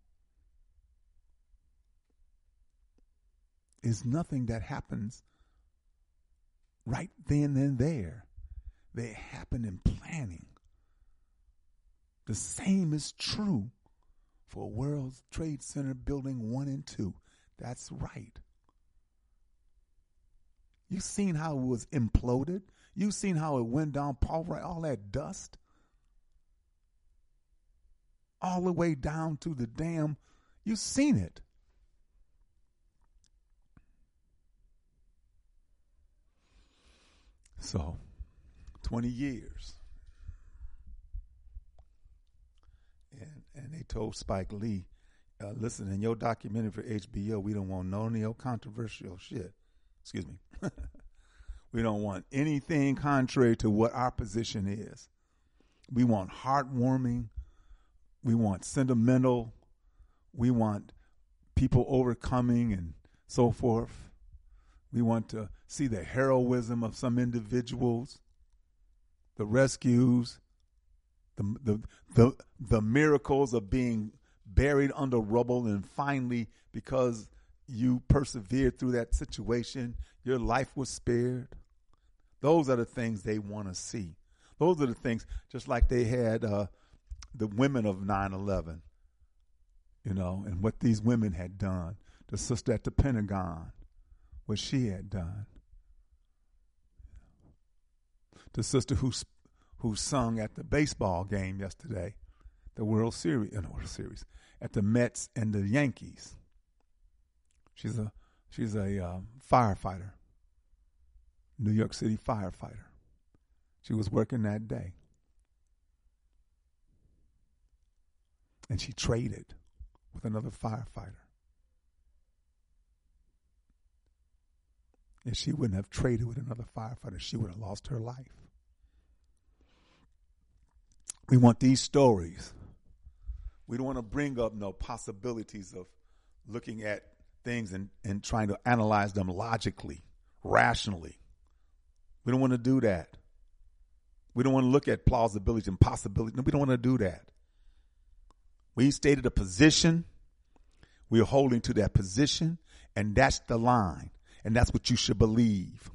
is nothing that happens right then and there. They happen in planning. The same is true for World Trade Center Building 1 and 2. That's right. You've seen how it was imploded. You've seen how it went down, all that dust. All the way down to the dam. You've seen it. So, 20 years. And they told Spike Lee, listen, in your documentary for HBO, we don't want no controversial shit. Excuse me. We don't want anything contrary to what our position is. We want heartwarming. We want sentimental. We want people overcoming and so forth. We want to see the heroism of some individuals, the rescues, the miracles of being buried under rubble, and finally, because you persevered through that situation, your life was spared. Those are the things they want to see. Those are the things, just like they had the women of 9/11, and what these women had done. The sister at the Pentagon, what she had done. The sister who sung at the baseball game yesterday, the World Series, at the Mets and the Yankees. She's a firefighter, New York City firefighter. She was working that day. And she traded with another firefighter. If she wouldn't have traded with another firefighter, she would have lost her life. We want these stories. We don't want to bring up no possibilities of looking at things and trying to analyze them logically, rationally. We don't want to do that. We don't want to look at plausibility and possibility. No, we don't want to do that. We stated a position. We are holding to that position, and that's the line. And that's what you should believe.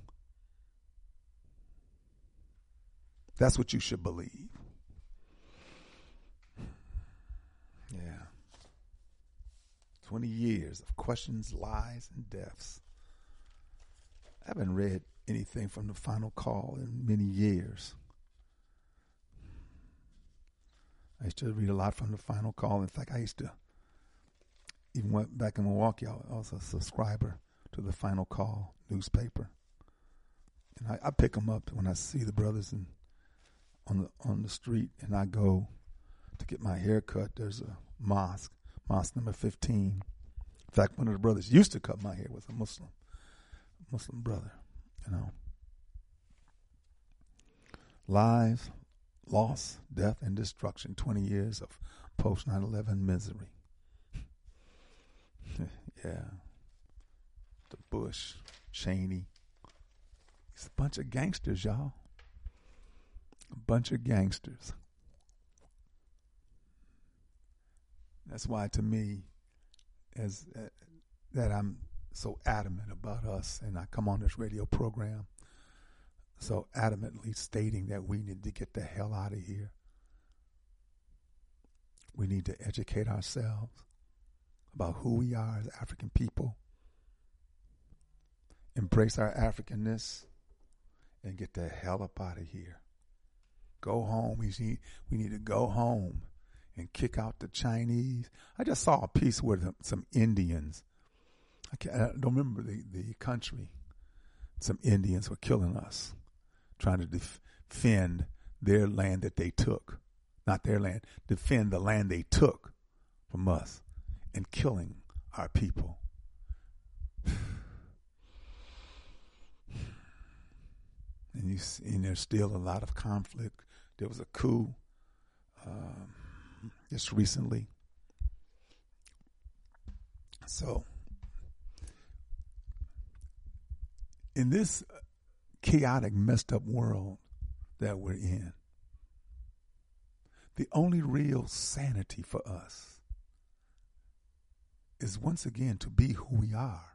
That's what you should believe. Yeah. 20 years of questions, lies, and deaths. I haven't read anything from the Final Call in many years. I used to read a lot from the Final Call. In fact, I used to, even went back in Milwaukee, I was a subscriber to the Final Call newspaper. And I pick them up when I see the brothers on the street, and I go to get my hair cut. There's a mosque number 15. In fact, one of the brothers used to cut my hair, was a Muslim brother, Lies, loss, death, and destruction. 20 years of post 9/11 misery. Yeah. The Bush, Cheney. It's a bunch of gangsters, y'all. A bunch of gangsters. That's why, to me, that I'm so adamant about us, and I come on this radio program so adamantly stating that we need to get the hell out of here. We need to educate ourselves about who we are as African people, embrace our Africanness, and get the hell up out of here. Go home. We need to go home and kick out the Chinese. I just saw a piece where some Indians, I don't remember the country, some Indians were killing us, trying to defend their land that they took. Not their land, defend the land they took from us, and killing our people. And there's still a lot of conflict. There was a coup just recently. So, in this chaotic, messed up world that we're in, the only real sanity for us is once again to be who we are.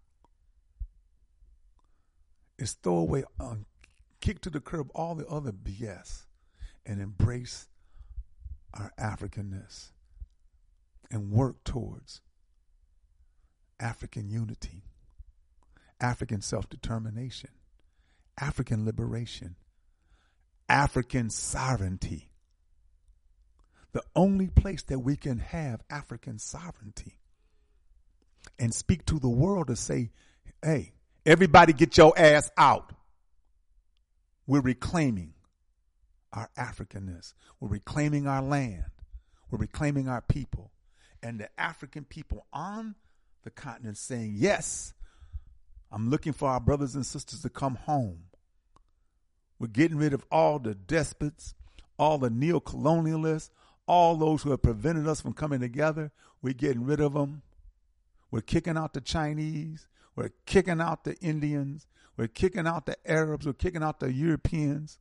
Is throw away, kick to the curb all the other BS and embrace our Africanness and work towards African unity, African self-determination, African liberation, African sovereignty. The only place that we can have African sovereignty and speak to the world to say, hey, everybody get your ass out. We're reclaiming our Africanness. We're reclaiming our land. We're reclaiming our people. And the African people on the continent saying, yes, I'm looking for our brothers and sisters to come home. We're getting rid of all the despots, all the neo-colonialists, all those who have prevented us from coming together. We're getting rid of them. We're kicking out the Chinese. We're kicking out the Indians. We're kicking out the Arabs. We're kicking out the Europeans.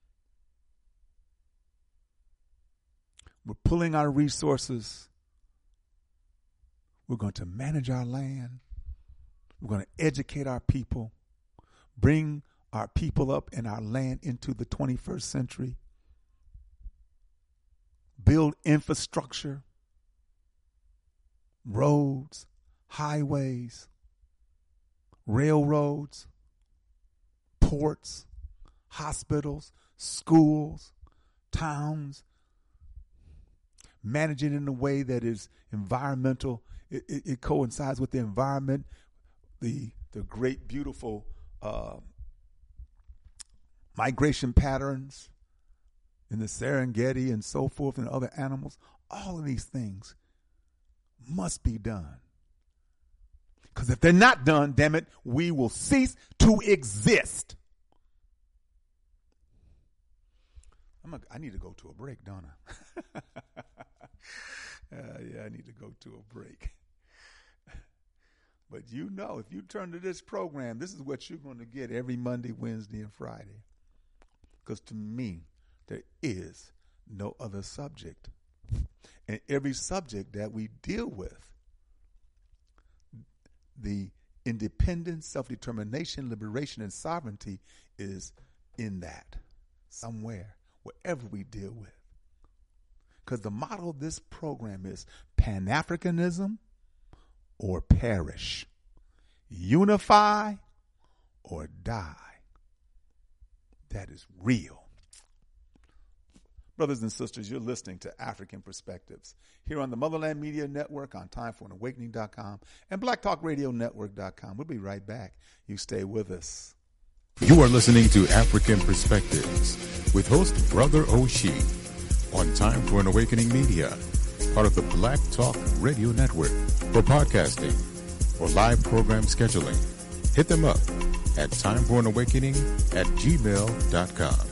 We're pulling our resources. We're going to manage our land. We're going to educate our people, bring our people up and our land into the 21st century, build infrastructure, roads, highways, railroads, ports, hospitals, schools, towns, manage it in a way that is environmental. It coincides with the environment, the great, beautiful migration patterns in the Serengeti and so forth and other animals. All of these things must be done. Because if they're not done, damn it, we will cease to exist. I need to go to a break, don't I? Yeah, I need to go to a break. But you know, if you turn to this program, this is what you're going to get every Monday, Wednesday, and Friday. Because to me, there is no other subject. And every subject that we deal with, the independence, self-determination, liberation, and sovereignty is in that somewhere, wherever we deal with. Because the motto of this program is Pan-Africanism or perish, unify or die. That is real. Brothers and sisters, you're listening to African Perspectives here on the Motherland Media Network, on TimeForAnAwakening.com and BlackTalkRadioNetwork.com. We'll be right back. You stay with us. You are listening to African Perspectives with host Brother Oshie on Time for an Awakening Media, part of the Black Talk Radio Network. For podcasting or live program scheduling, hit them up at timeforanawakening@gmail.com.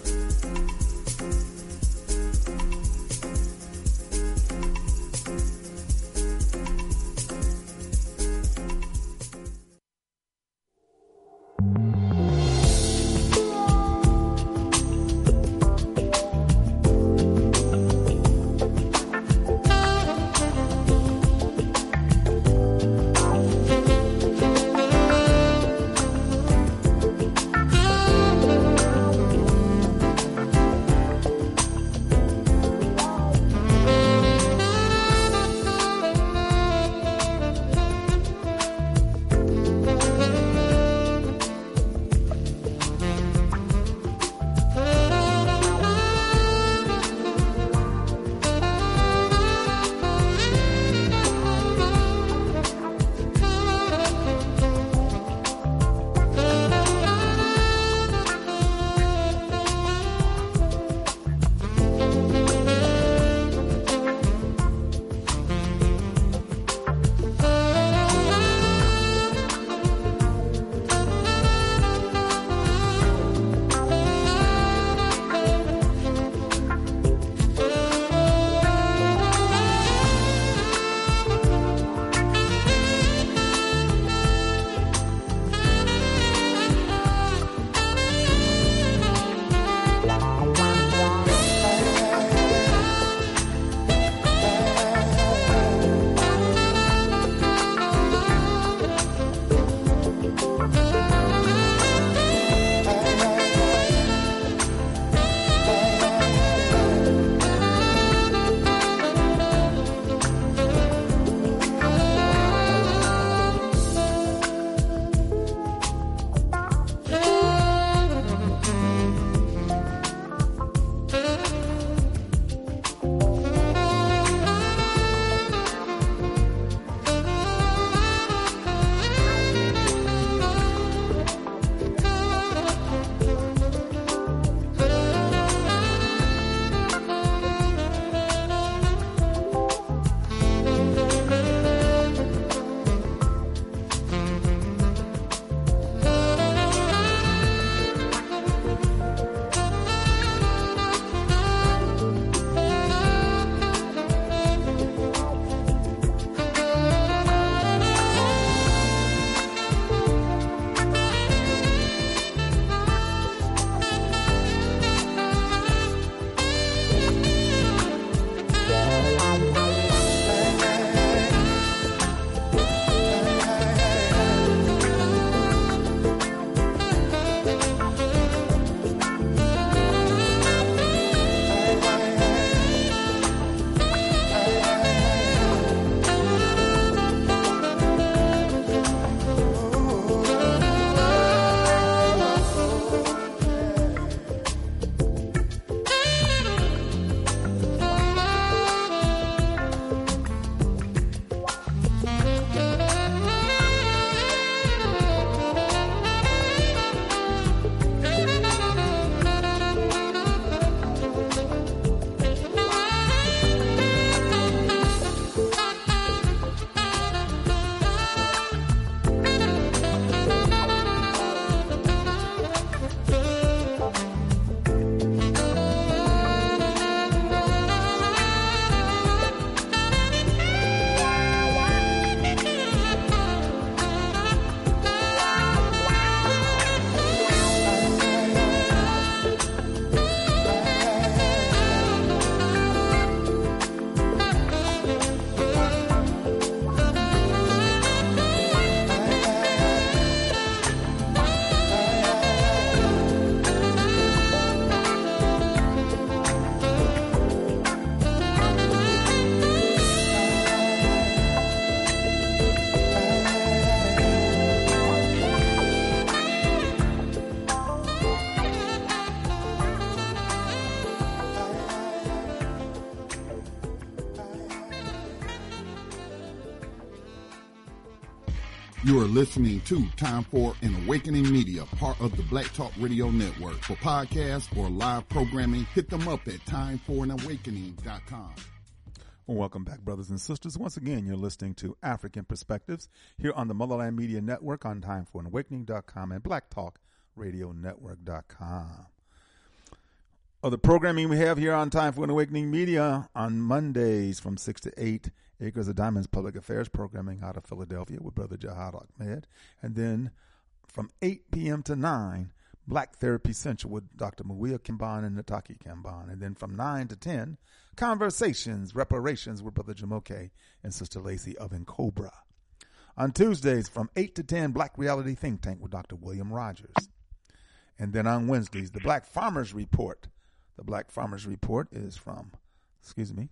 You are listening to Time for an Awakening Media, part of the Black Talk Radio Network. For podcasts or live programming, hit them up at timeforanawakening.com. Well, welcome back, brothers and sisters. Once again, you're listening to African Perspectives here on the Motherland Media Network on timeforanawakening.com and blacktalkradionetwork.com. Other programming we have here on Time for an Awakening Media on Mondays from 6 to 8, Acres of Diamonds Public Affairs programming out of Philadelphia with Brother Jihad Ahmed. And then from 8 p.m. to 9, Black Therapy Central with Dr. Mawia Kimban and Nataki Kimban. And then from 9 to 10, Conversations, Reparations with Brother Jamoke and Sister Lacey of Cobra. On Tuesdays from 8 to 10, Black Reality Think Tank with Dr. William Rogers. And then on Wednesdays, the Black Farmers Report. The Black Farmers Report is from, the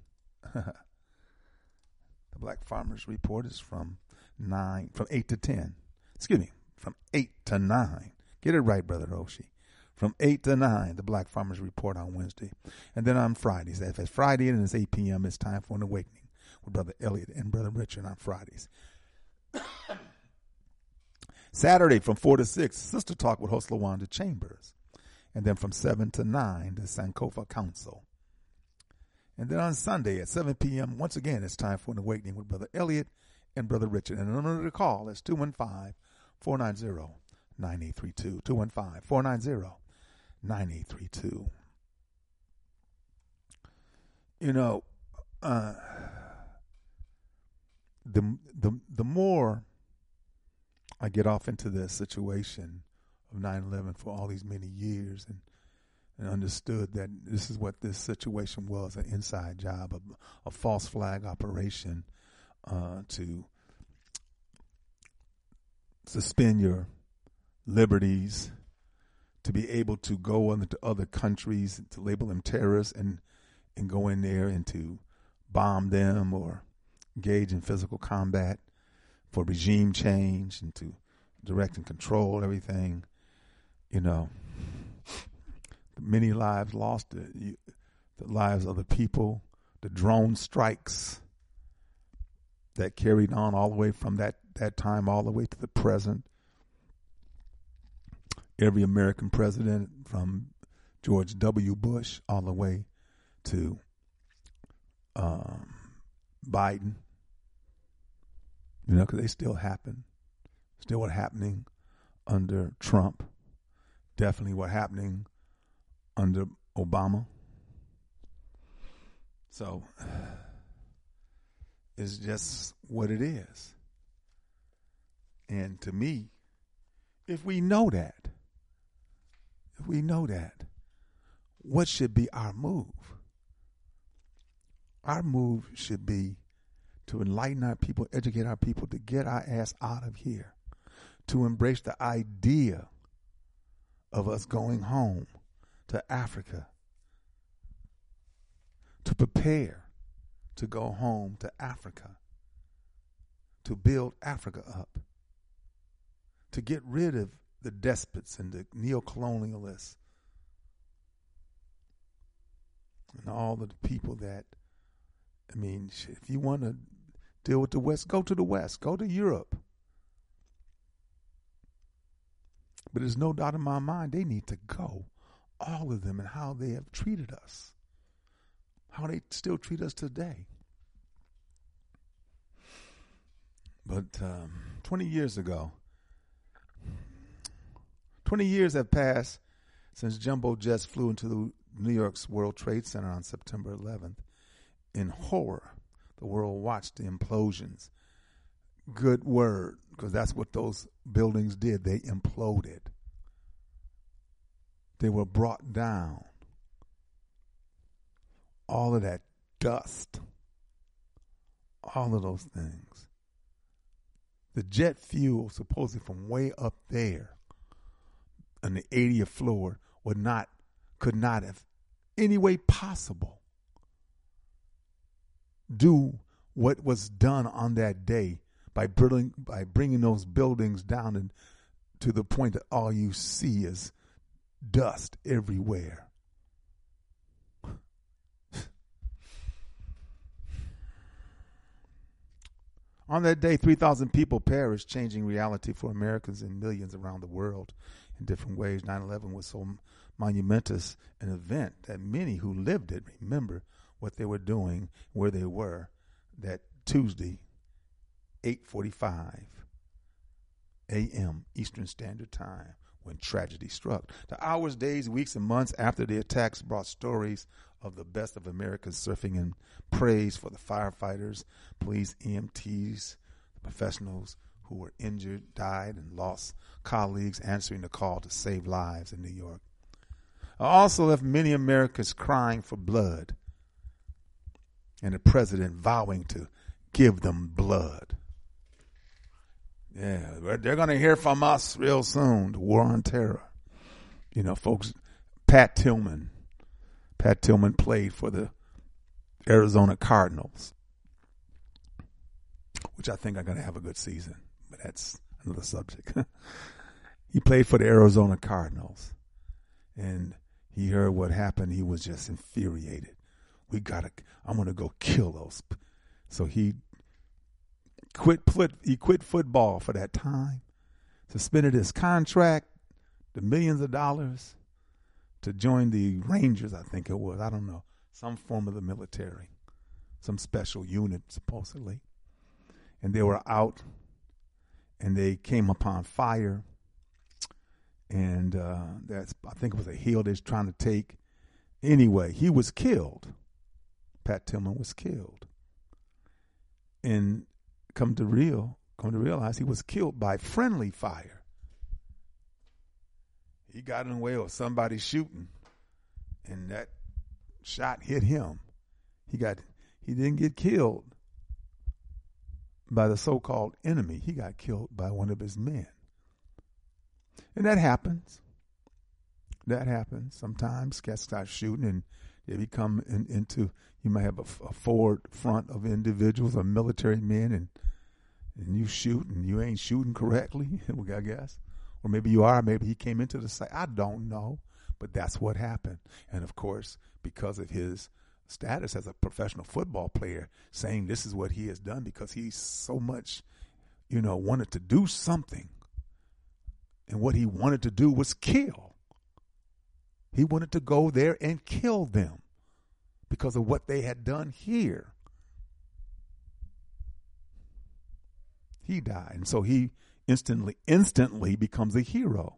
Black Farmers Report is from 8 to 10. From 8 to 9. Get it right, Brother Oshi. From 8 to 9, the Black Farmers Report on Wednesday. And then on Fridays, if it's Friday and it's 8 p.m., it's Time for an Awakening with Brother Elliot and Brother Richard on Fridays. Saturday from 4 to 6, Sister Talk with host LaWanda Chambers. And then from 7 to 9, the Sankofa Council. And then on Sunday at 7 p.m., once again, it's Time for an Awakening with Brother Elliot and Brother Richard. And the number to call is 215-490-9832. 215-490-9832. You know, the more I get off into this situation of 9/11 for all these many years and understood that this is what this situation was, an inside job, a false flag operation to suspend your liberties, to be able to go into other countries, to label them terrorists and go in there and to bomb them or engage in physical combat for regime change and to direct and control everything. You know, many lives lost, the lives of the people, the drone strikes that carried on all the way from that time all the way to the present. Every American president from George W. Bush all the way to Biden, you know, because they still happen, still what's happening under Trump. Definitely what's happening under Obama. So it's just what it is. And to me, if we know that, what should be our move? Our move should be to enlighten our people, educate our people, to get our ass out of here, to embrace the idea of us going home to Africa, to prepare to go home to Africa, to build Africa up, to get rid of the despots and the neo-colonialists and all of the people that, I mean, if you want to deal with the West, go to the West, go to Europe. But there's no doubt in my mind they need to go, all of them, and how they have treated us, how they still treat us today. But 20 years ago, 20 years have passed since jumbo jets flew into New York's World Trade Center on September 11th. In horror, the world watched the implosions. Good word, because that's what those buildings did. They imploded. They were brought down. All of that dust, all of those things. The jet fuel, supposedly from way up there on the 80th floor, could not have any way possible do what was done on that day by bringing those buildings down and to the point that all you see is dust everywhere. On that day, 3,000 people perished, changing reality for Americans and millions around the world in different ways. 9/11 was so monumentous an event that many who lived it remember what they were doing, where they were that Tuesday, 8:45 a.m. Eastern Standard Time, when tragedy struck. The hours, days, weeks, and months after the attacks brought stories of the best of America's surfing in praise for the firefighters, police, EMTs, the professionals who were injured, died, and lost colleagues answering the call to save lives in New York. I also left many Americans crying for blood and the president vowing to give them blood. Yeah, they're going to hear from us real soon, the war on terror. You know, folks, Pat Tillman played for the Arizona Cardinals, which I think are going to have a good season, but that's another subject. He played for the Arizona Cardinals, and he heard what happened. He was just infuriated. I'm going to go kill those. So he quit football for that time, suspended his contract, the millions of dollars, to join the Rangers, I think it was. I don't know. Some form of the military, some special unit, supposedly. And they were out, and they came upon fire. And I think it was a hill they was trying to take. Anyway, he was killed. Pat Tillman was killed. And come to realize he was killed by friendly fire. He got in the way of somebody shooting, and that shot hit him. He didn't get killed by the so-called enemy. He got killed by one of his men. And that happens. Sometimes cats start shooting and they become into, you might have a forward front of individuals or military men, and you shoot and you ain't shooting correctly, I guess. Or maybe you are, maybe he came into the site. I don't know, but that's what happened. And of course, because of his status as a professional football player, saying this is what he has done because he so much, wanted to do something. And what he wanted to do was kill. He wanted to go there and kill them because of what they had done here. He died. And so he instantly becomes a hero.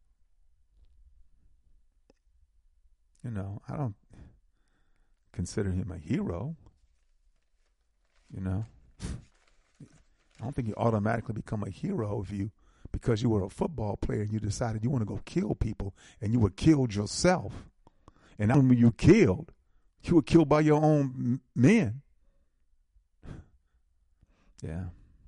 I don't consider him a hero. I don't think you automatically become a hero because you were a football player and you decided you want to go kill people and you were killed yourself. And not only you were killed by your own men. Yeah.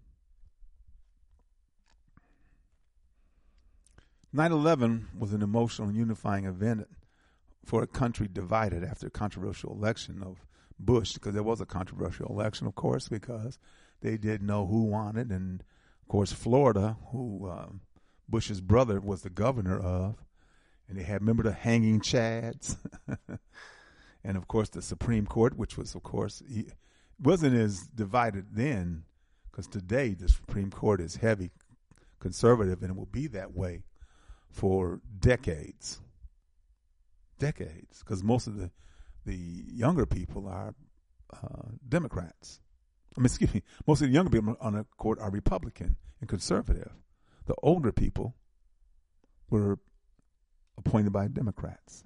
9/11 was an emotional and unifying event for a country divided after a controversial election of Bush, because there was a controversial election, of course, because they didn't know who won it. And, of course, Florida, who Bush's brother was the governor of, and they had, remember, the hanging chads? And, of course, the Supreme Court, which was, of course, wasn't as divided then, because today the Supreme Court is heavy conservative, and it will be that way for decades, because most of the younger people are Democrats. Most of the younger people on the court are Republican and conservative. The older people were appointed by Democrats.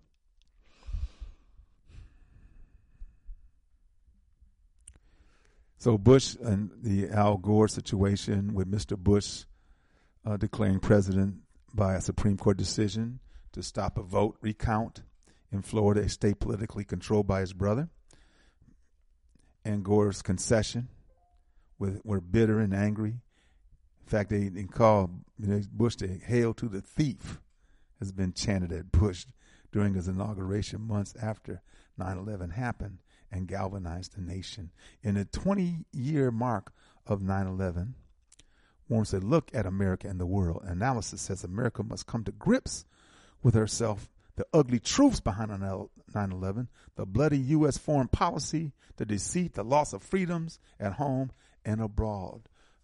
So Bush and the Al Gore situation with Mr. Bush declaring president by a Supreme Court decision to stop a vote recount in Florida, a state politically controlled by his brother, and Gore's concession were bitter and angry. In fact, they called Bush the "Hail to the Thief" has been chanted at Bush during his inauguration months after 9/11 happened and galvanized the nation. In the 20-year mark of 9/11, Warren said, "Look at America and the world. Analysis says America must come to grips with herself, the ugly truths behind 9/11, the bloody U.S. foreign policy, the deceit, the loss of freedoms at home and abroad."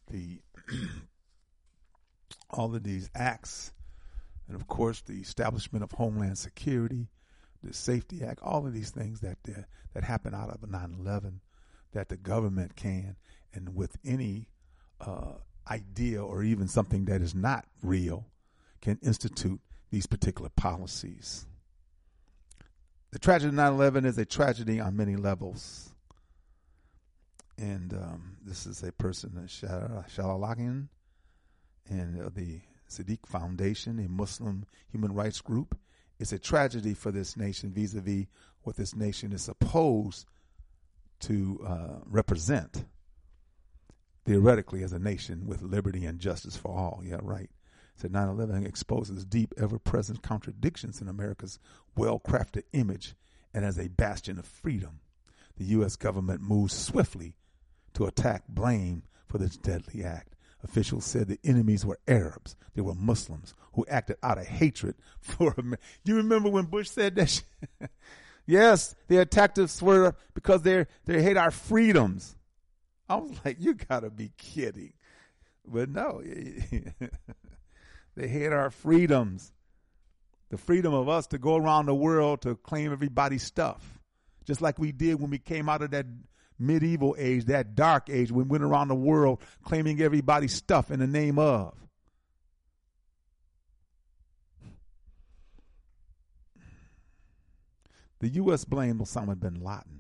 all of these acts, and of course the establishment of Homeland Security, the Safety Act, all of these things that happen out of 9/11, that the government can, and with any idea or even something that is not real, can institute these particular policies. The tragedy of 9/11 is a tragedy on many levels. And this is a person, Shalalagian, and the Siddiq Foundation, a Muslim human rights group. It's a tragedy for this nation vis-a-vis what this nation is supposed to represent theoretically as a nation with liberty and justice for all. Yeah, right. Said 9/11 exposes deep, ever-present contradictions in America's well-crafted image, and as a bastion of freedom, the U.S. government moves swiftly to attack blame for this deadly act. Officials said the enemies were Arabs. They were Muslims who acted out of hatred for America. Do you remember when Bush said that shit? Yes, they attacked us because they hate our freedoms. I was like, you gotta be kidding. But no, they hate our freedoms. The freedom of us to go around the world to claim everybody's stuff. Just like we did when we came out of that medieval age, that dark age, when we went around the world claiming everybody's stuff in the name of. The U.S. blamed Osama bin Laden,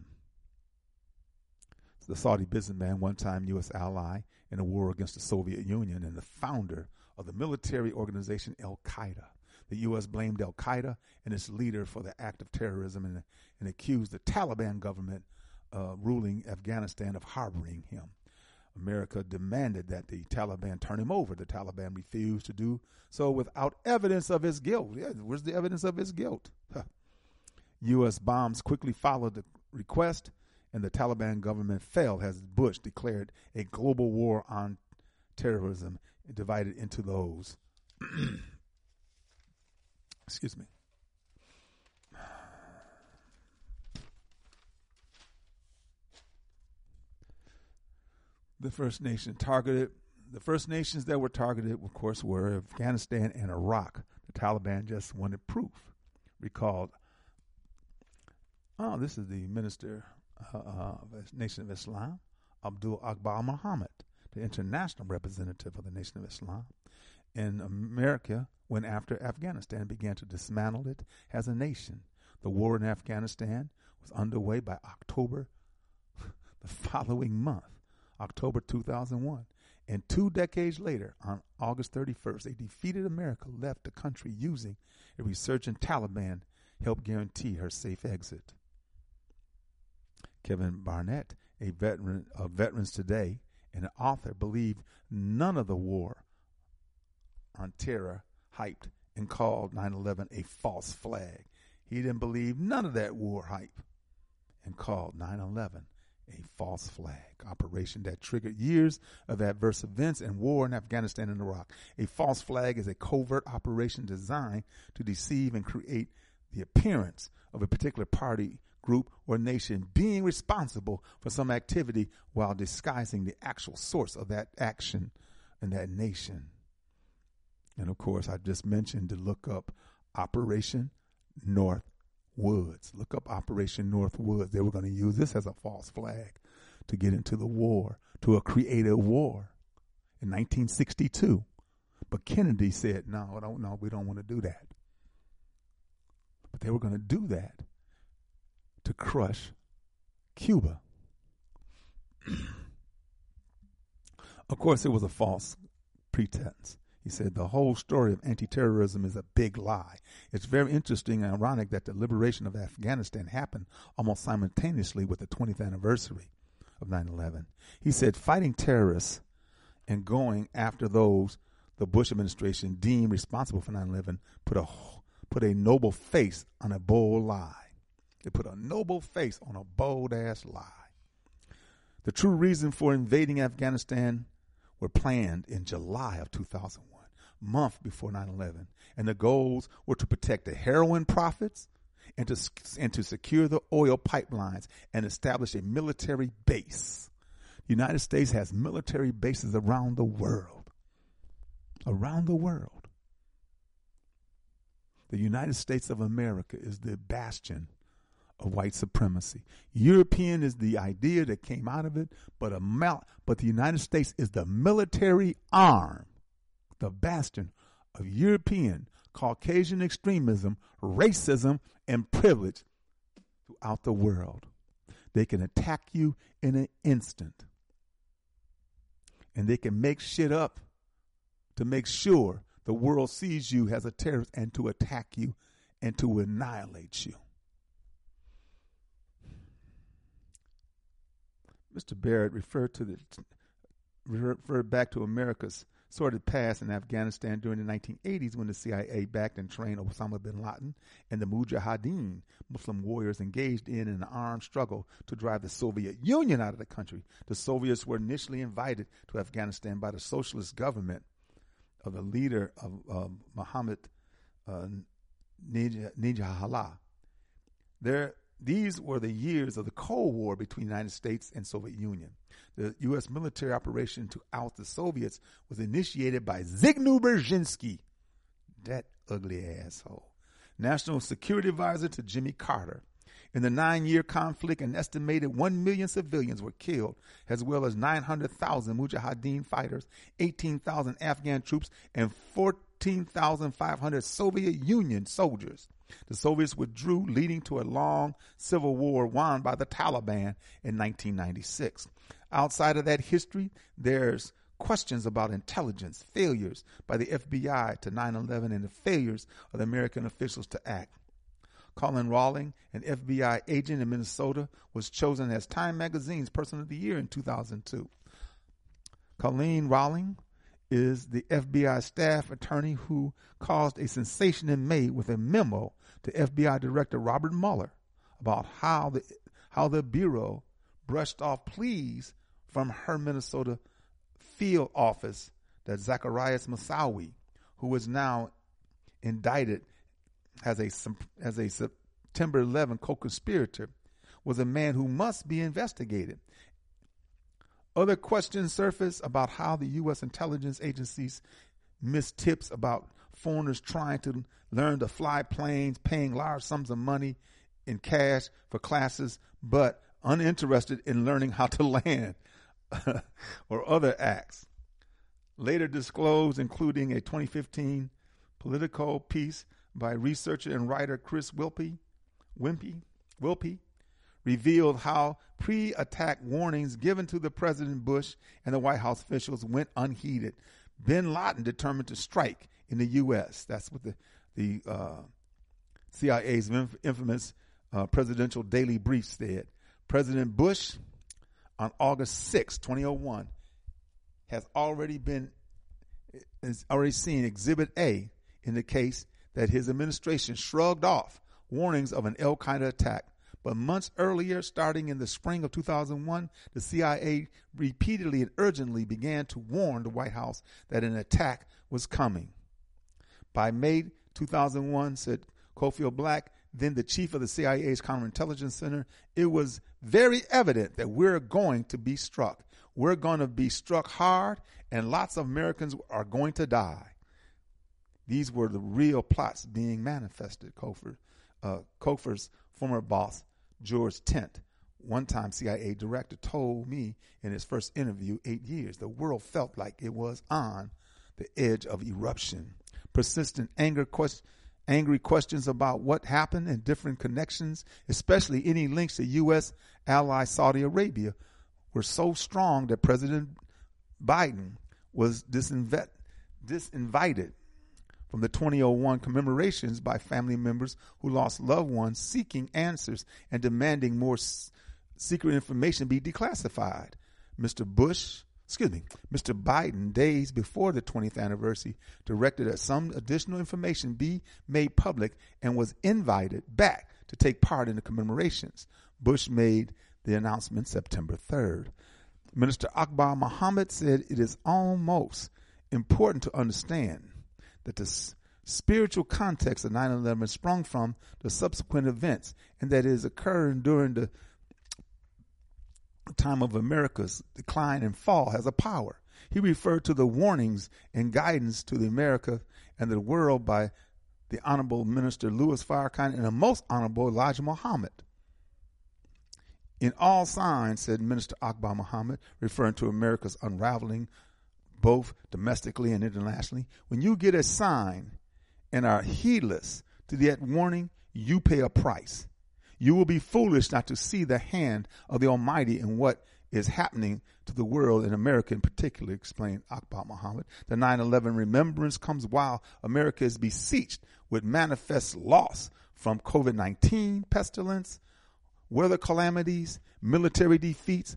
the Saudi businessman, one-time U.S. ally in a war against the Soviet Union and the founder of the military organization Al-Qaeda. The U.S. blamed Al-Qaeda and its leader for the act of terrorism and accused the Taliban government ruling Afghanistan of harboring him. America demanded that the Taliban turn him over. The Taliban refused to do so without evidence of his guilt. Yeah, where's the evidence of his guilt? U.S. bombs quickly followed the request, and the Taliban government fell as Bush declared a global war on terrorism divided into those. Excuse me. The first nations that were targeted, of course, were Afghanistan and Iraq. The Taliban just wanted proof. Recalled, this is the Minister of the Nation of Islam, Abdul Akbar Muhammad, the international representative of the Nation of Islam. In America, went after Afghanistan and began to dismantle it as a nation. The war in Afghanistan was underway by October the following month, October 2001. And 2 decades later, on August 31st, a defeated America left the country using a resurgent Taliban helped guarantee her safe exit. Kevin Barnett, a veteran of Veterans Today and an author, believed none of the war on terror hyped and called 9/11 a false flag. He didn't believe none of that war hype and called 9/11 a false flag operation that triggered years of adverse events and war in Afghanistan and Iraq. A false flag is a covert operation designed to deceive and create the appearance of a particular party, group, or nation being responsible for some activity while disguising the actual source of that action in that nation. And of course, I just mentioned to look up Operation North Woods. Look up Operation North Woods. They were going to use this as a false flag to get into the war, to create a war in 1962. But Kennedy said, no, we don't want to do that. But they were going to do that to crush Cuba. Of course, it was a false pretense. He said the whole story of anti-terrorism is a big lie. It's very interesting and ironic that the liberation of Afghanistan happened almost simultaneously with the 20th anniversary of 9/11. He said fighting terrorists and going after those the Bush administration deemed responsible for 9/11 put a noble face on a bold lie. They put a noble face on a bold-ass lie. The true reason for invading Afghanistan were planned in July of 2001. Month before 9/11, and the goals were to protect the heroin profits and to secure the oil pipelines and establish a military base. United States has military bases around the world. Around the world. The United States of America is the bastion of white supremacy. European is the idea that came out of it, but the United States is the military arm, the bastion of European, Caucasian extremism, racism, and privilege throughout the world. They can attack you in an instant. And they can make shit up to make sure the world sees you as a terrorist and to attack you and to annihilate you. Mr. Barrett referred back to America's sordid past in Afghanistan during the 1980s when the CIA backed and trained Osama bin Laden and the Mujahideen, Muslim warriors engaged in an armed struggle to drive the Soviet Union out of the country. The Soviets were initially invited to Afghanistan by the socialist government of the leader of Mohammad Najibullah. These were the years of the Cold War between the United States and Soviet Union. The U.S. military operation to oust the Soviets was initiated by Zbigniew Brzezinski, that ugly asshole, National Security Advisor to Jimmy Carter. In the 9-year conflict, an estimated 1 million civilians were killed, as well as 900,000 Mujahideen fighters, 18,000 Afghan troops, and 14,500 Soviet Union soldiers. The Soviets withdrew, leading to a long civil war won by the Taliban in 1996. Outside of that history, there's questions about intelligence, failures by the FBI to 9/11, and the failures of the American officials to act. Colin Rawling, an FBI agent in Minnesota, was chosen as Time Magazine's Person of the Year in 2002. Colleen Rawling is the FBI staff attorney who caused a sensation in May with a memo to FBI Director Robert Mueller about how the Bureau brushed off pleas from her Minnesota field office that Zacharias Moussaoui, who is now indicted as a September 11 co-conspirator, was a man who must be investigated. Other questions surface about how the U.S. intelligence agencies missed tips about foreigners trying to learn to fly planes, paying large sums of money in cash for classes, but uninterested in learning how to land, or other acts. Later disclosed, including a 2015 Politico piece by researcher and writer Chris Wilpe, revealed how pre-attack warnings given to the President Bush and the White House officials went unheeded. Bin Laden determined to strike in the U.S. That's what the CIA's infamous presidential daily brief said. President Bush, on August 6, 2001, has already seen Exhibit A in the case that his administration shrugged off warnings of an Al-Qaeda attack. But months earlier, starting in the spring of 2001, the CIA repeatedly and urgently began to warn the White House that an attack was coming. By May 2001, said Cofield Black, then the chief of the CIA's Counterintelligence Center, it was very evident that we're going to be struck. We're going to be struck hard, and lots of Americans are going to die. These were the real plots being manifested, Cofer's former boss, George Tent, one-time CIA director, told me in his first interview 8 years, the world felt like it was on the edge of eruption. Persistent angry questions about what happened and different connections, especially any links to U.S. ally Saudi Arabia, were so strong that President Biden was disinvited from the 2001 commemorations by family members who lost loved ones, seeking answers and demanding more secret information be declassified. Mr. Biden, days before the 20th anniversary, directed that some additional information be made public and was invited back to take part in the commemorations. Bush made the announcement September 3rd. Minister Akbar Mohammed said it is almost important to understand that the spiritual context of 9/11 sprung from the subsequent events, and that is occurring during the time of America's decline and fall has a power. He referred to the warnings and guidance to the America and the world by the Honorable Minister Louis Farrakhan and the Most Honorable Elijah Muhammad. In all signs, said Minister Akbar Muhammad, referring to America's unraveling both domestically and internationally, when you get a sign and are heedless to that warning, you pay a price. You will be foolish not to see the hand of the Almighty in what is happening to the world, in America in particular, explained Akbar Muhammad. The 9/11 remembrance comes while America is besieged with manifest loss from COVID-19 pestilence, weather calamities, military defeats.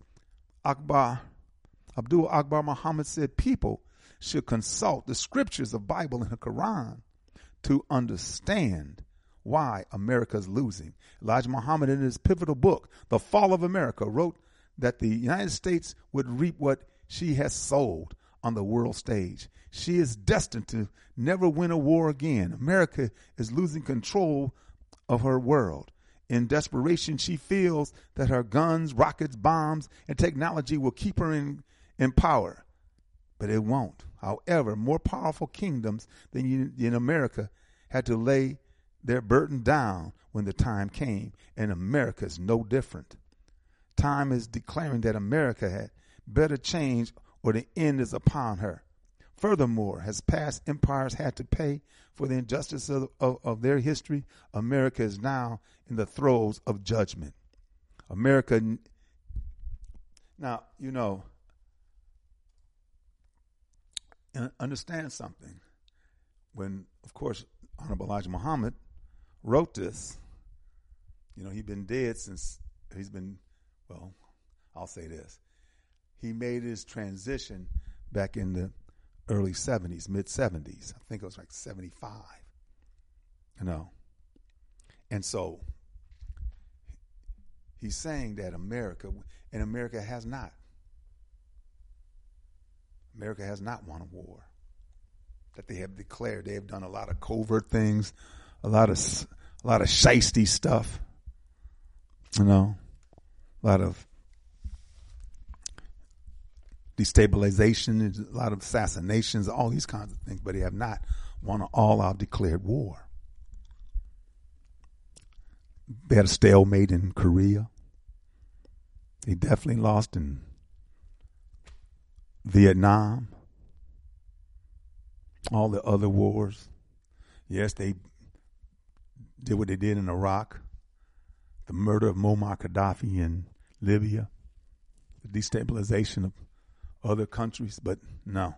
Abdul Akbar Muhammad said people should consult the scriptures of Bible and the Quran to understand why America is losing. Elijah Muhammad, in his pivotal book, The Fall of America, wrote that the United States would reap what she has sowed on the world stage. She is destined to never win a war again. America is losing control of her world. In desperation, she feels that her guns, rockets, bombs, and technology will keep her in power. But it won't. However, more powerful kingdoms than in America had to lay their burden down when the time came, and America is no different. Time is declaring that America had better change or the end is upon her. Furthermore, as past empires had to pay for the injustice of their history, America is now in the throes of judgment. America, now, understand something. When, of course, Honorable Elijah Muhammad wrote this, he'd been dead since I'll say this. He made his transition back in the early 70s, mid-70s. I think it was like 75. And so he's saying that America has not won a war. That they have declared. They have done a lot of covert things, a lot of shiesty stuff, a lot of destabilization, a lot of assassinations, all these kinds of things, but they have not won an all-out declared war. They had a stalemate in Korea. They definitely lost in Vietnam. All the other wars. Yes, they did what they did in Iraq. The murder of Muammar Gaddafi in Libya. The destabilization of other countries, but no.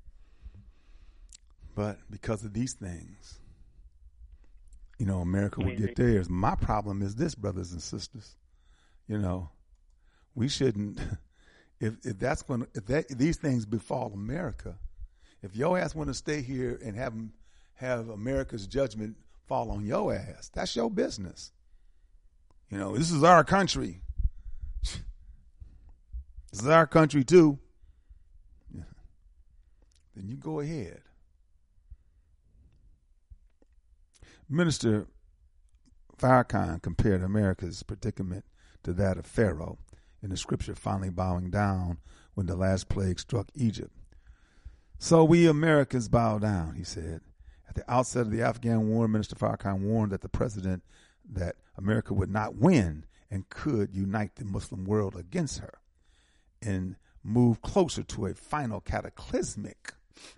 But because of these things, America will get theirs. My problem is this, brothers and sisters. We shouldn't, if these things befall America, if your ass want to stay here and have America's judgment fall on your ass, that's your business. This is our country. This is our country too. Yeah. Then you go ahead. Minister Farrakhan compared America's predicament to that of Pharaoh in the scripture finally bowing down when the last plague struck Egypt. So we Americans bow down, he said. At the outset of the Afghan war, Minister Farrakhan warned that the president that America would not win and could unite the Muslim world against her and move closer to a final cataclysmic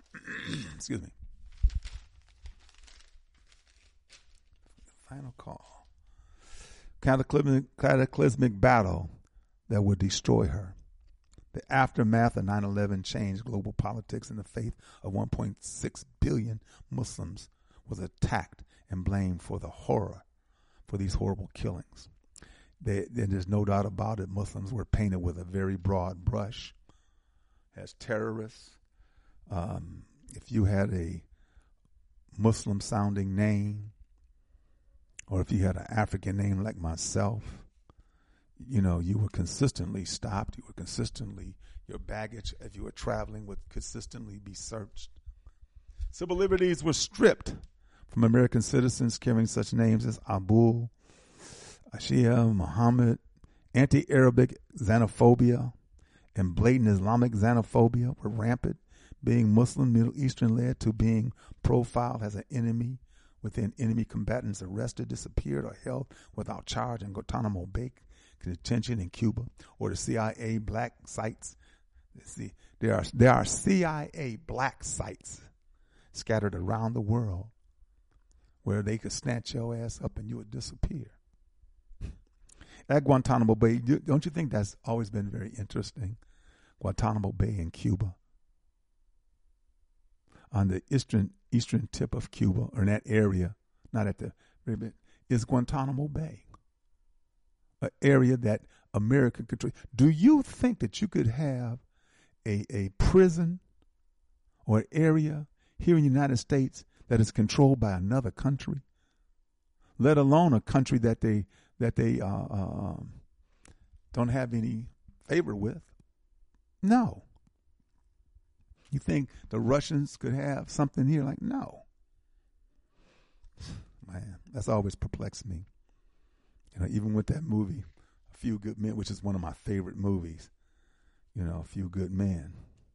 cataclysmic battle that would destroy her. The aftermath of 9/11 changed global politics, and the faith of 1.6 billion Muslims was attacked and blamed for the horror, for these horrible killings. There's no doubt about it, Muslims were painted with a very broad brush as terrorists. If you had a Muslim-sounding name, or if you had an African name like myself, you were consistently stopped. You were consistently, your baggage, if you were traveling, would consistently be searched. Civil liberties were stripped from American citizens carrying such names as Abu, Ashia, Muhammad, Anti-Arabic xenophobia and blatant Islamic xenophobia were rampant, being Muslim Middle Eastern led to being profiled as an enemy, within enemy combatants arrested, disappeared, or held without charge in Guantanamo Bay detention in Cuba, or the CIA black sites. See, there are CIA black sites scattered around the world where they could snatch your ass up and you would disappear. At Guantanamo Bay, don't you think that's always been very interesting? Guantanamo Bay in Cuba. On the eastern tip of Cuba, or in that area, not at the ribbon, is Guantanamo Bay, an area that America controls. Do you think that you could have a prison or an area here in the United States that is controlled by another country, let alone a country that they don't have any favor with? No. You think the Russians could have something here? Like, no. Man, that's always perplexed me. You know, even with that movie, A Few Good Men, which is one of my favorite movies. You know, A Few Good Men.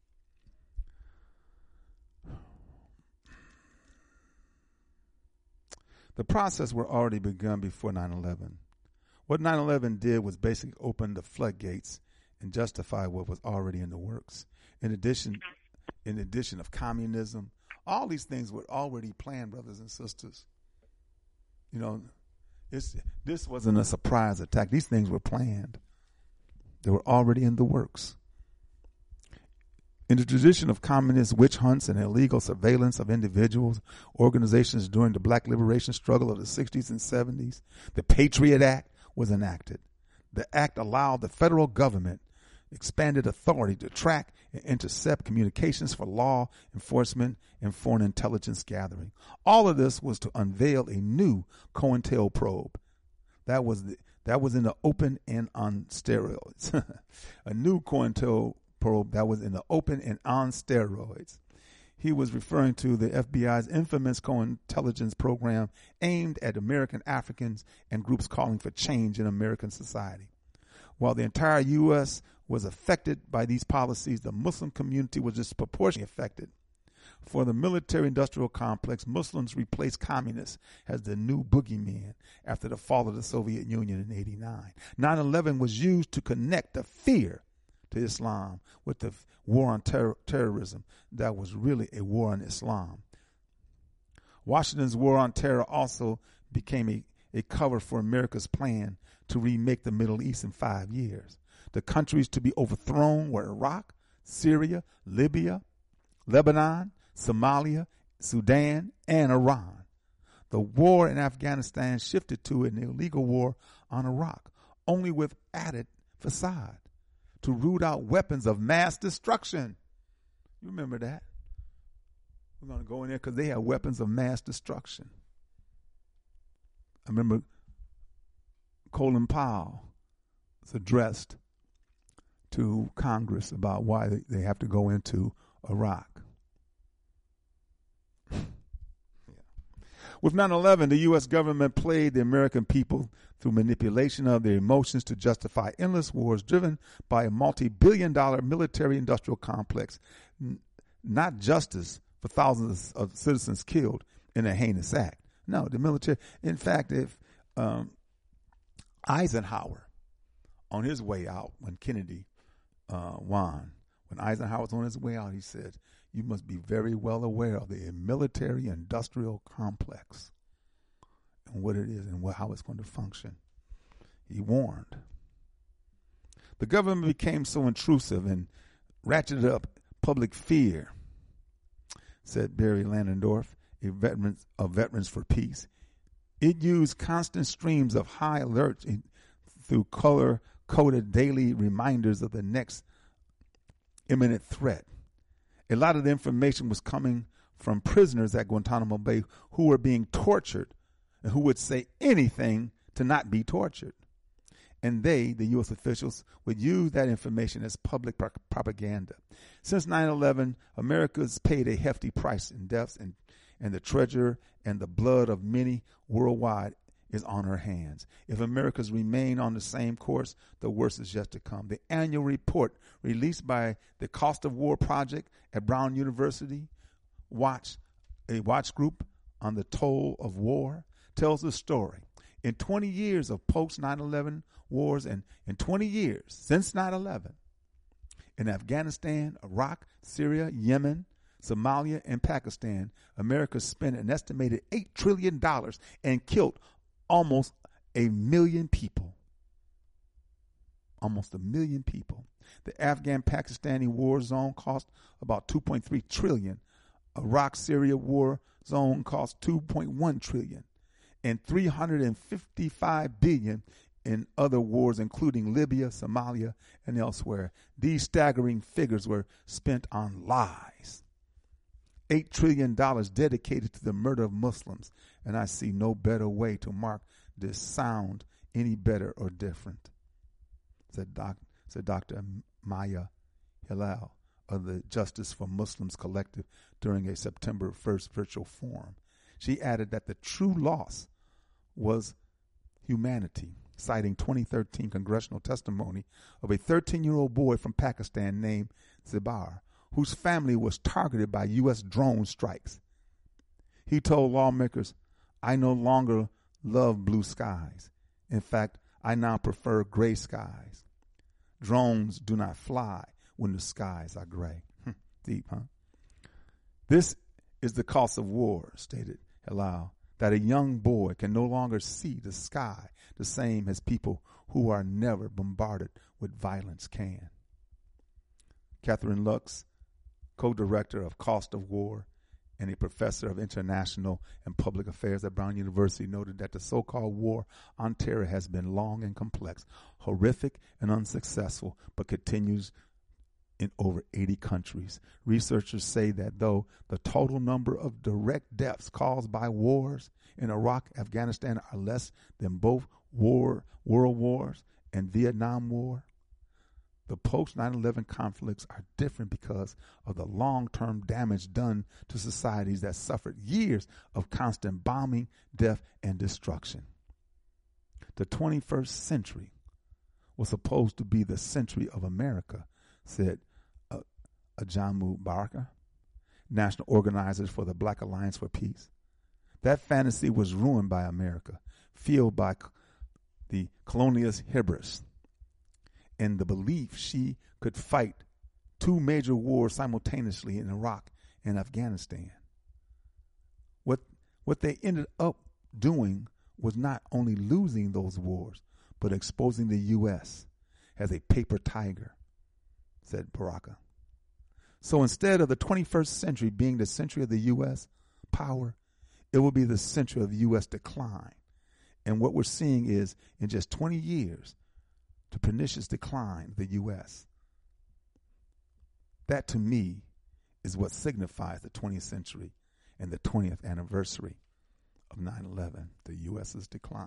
The process were already begun before 9/11. What 9/11 did was basically open the floodgates and justify what was already in the works. In addition of communism, all these things were already planned, brothers and sisters. You know, this wasn't a surprise attack. These things were planned. They were already in the works. In the tradition of communist witch hunts and illegal surveillance of individuals, organizations during the black liberation struggle of the 60s and 70s, the Patriot Act was enacted. The act allowed the federal government expanded authority to track and intercept communications for law enforcement and foreign intelligence gathering. All of this was to unveil a new COINTELPRO. That was in the open and on steroids. A new COINTELPRO that was in the open and on steroids. He was referring to the FBI's infamous co-intelligence program aimed at American Africans and groups calling for change in American society. While the entire U.S. was affected by these policies, the Muslim community was disproportionately affected. For the military-industrial complex, Muslims replaced communists as the new boogeyman after the fall of the Soviet Union in 1989. 9/11 was used to connect the fear to Islam with the war on terrorism that was really a war on Islam. Washington's war on terror also became a cover for America's plan to remake the Middle East in 5 years. The countries to be overthrown were Iraq, Syria, Libya, Lebanon, Somalia, Sudan, and Iran. The war in Afghanistan shifted to an illegal war on Iraq, only with added facade to root out weapons of mass destruction. You remember that? We're going to go in there because they have weapons of mass destruction. I remember Colin Powell was addressed to Congress about why they have to go into Iraq. With 9/11, the U.S. government played the American people through manipulation of their emotions to justify endless wars driven by a multi-billion-dollar military-industrial complex, not justice for thousands of citizens killed in a heinous act. No, the military. In fact, if Eisenhower, on his way out when Kennedy won, when Eisenhower was on his way out, he said, "You must be very well aware of the military-industrial complex and what it is and how it's going to function." He warned. The government became so intrusive and ratcheted up public fear, said Barry Landendorf, a veteran of Veterans for Peace. It used constant streams of high alert through color-coded daily reminders of the next imminent threat. A lot of the information was coming from prisoners at Guantanamo Bay who were being tortured and who would say anything to not be tortured. And they, the U.S. officials, would use that information as public propaganda. Since 9/11, America's paid a hefty price in deaths and the treasure and the blood of many worldwide is on her hands. If America's remain on the same course, the worst is yet to come. The annual report released by the Cost of War Project at Brown University, a watch group on the toll of war, tells the story. In 20 years of post 9/11 wars and in 20 years since 9/11, in Afghanistan, Iraq, Syria, Yemen, Somalia, and Pakistan, America spent an estimated $8 trillion and killed almost 1 million people. Almost 1 million people. The Afghan-Pakistani war zone cost about $2.3 trillion. Iraq-Syria war zone cost $2.1 trillion. And $355 billion in other wars, including Libya, Somalia, and elsewhere. These staggering figures were spent on lies. $8 trillion dedicated to the murder of Muslims, and I see no better way to mark this sound any better or different, said Dr. Maya Hilal of the Justice for Muslims Collective during a September 1st virtual forum. She added that the true loss was humanity, citing 2013 congressional testimony of a 13-year-old boy from Pakistan named Zibar, whose family was targeted by U.S. drone strikes. He told lawmakers, "I no longer love blue skies. In fact, I now prefer gray skies. Drones do not fly when the skies are gray." Deep, huh? This is the cost of war, stated Hilal, that a young boy can no longer see the sky the same as people who are never bombarded with violence can. Catherine Lux, co-director of Cost of War and a professor of international and public affairs at Brown University, noted that the so-called war on terror has been long and complex, horrific and unsuccessful, but continues in over 80 countries. Researchers say that though the total number of direct deaths caused by wars in Iraq, Afghanistan are less than both world wars and Vietnam War, the post 9/11 conflicts are different because of the long-term damage done to societies that suffered years of constant bombing, death, and destruction. The 21st century was supposed to be the century of America, said Ajamu Baraka, national organizers for the Black Alliance for Peace. That fantasy was ruined by America, fueled by the colonialist hubris and the belief she could fight two major wars simultaneously in Iraq and Afghanistan. What they ended up doing was not only losing those wars, but exposing the U.S. as a paper tiger, said Baraka. So instead of the 21st century being the century of the U.S. power, it will be the century of U.S. decline. And what we're seeing is, in just 20 years, the pernicious decline of the U.S. That, to me, is what signifies the 20th century and the 20th anniversary of 9/11, the U.S.'s decline.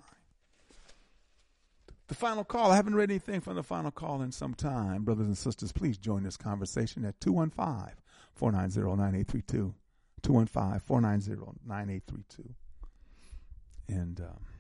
The final call. I haven't read anything from the final call in some time. Brothers and sisters, please join this conversation at 215-490-9832. 215-490-9832. And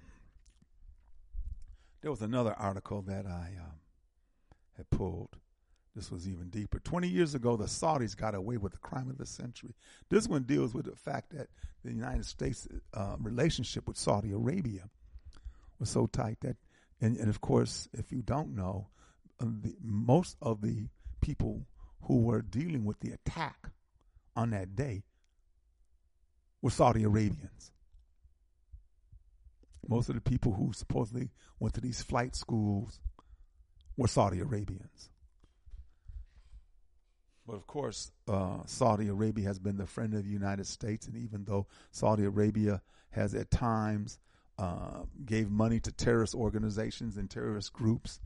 there was another article that I had pulled. This was even deeper. 20 years ago, the Saudis got away with the crime of the century. This one deals with the fact that the United States' relationship with Saudi Arabia was so tight that, and of course, if you don't know, most of the people who were dealing with the attack on that day were Saudi Arabians. Most of the people who supposedly went to these flight schools were Saudi Arabians. But of course, Saudi Arabia has been the friend of the United States, and even though Saudi Arabia has at times gave money to terrorist organizations and terrorist groups,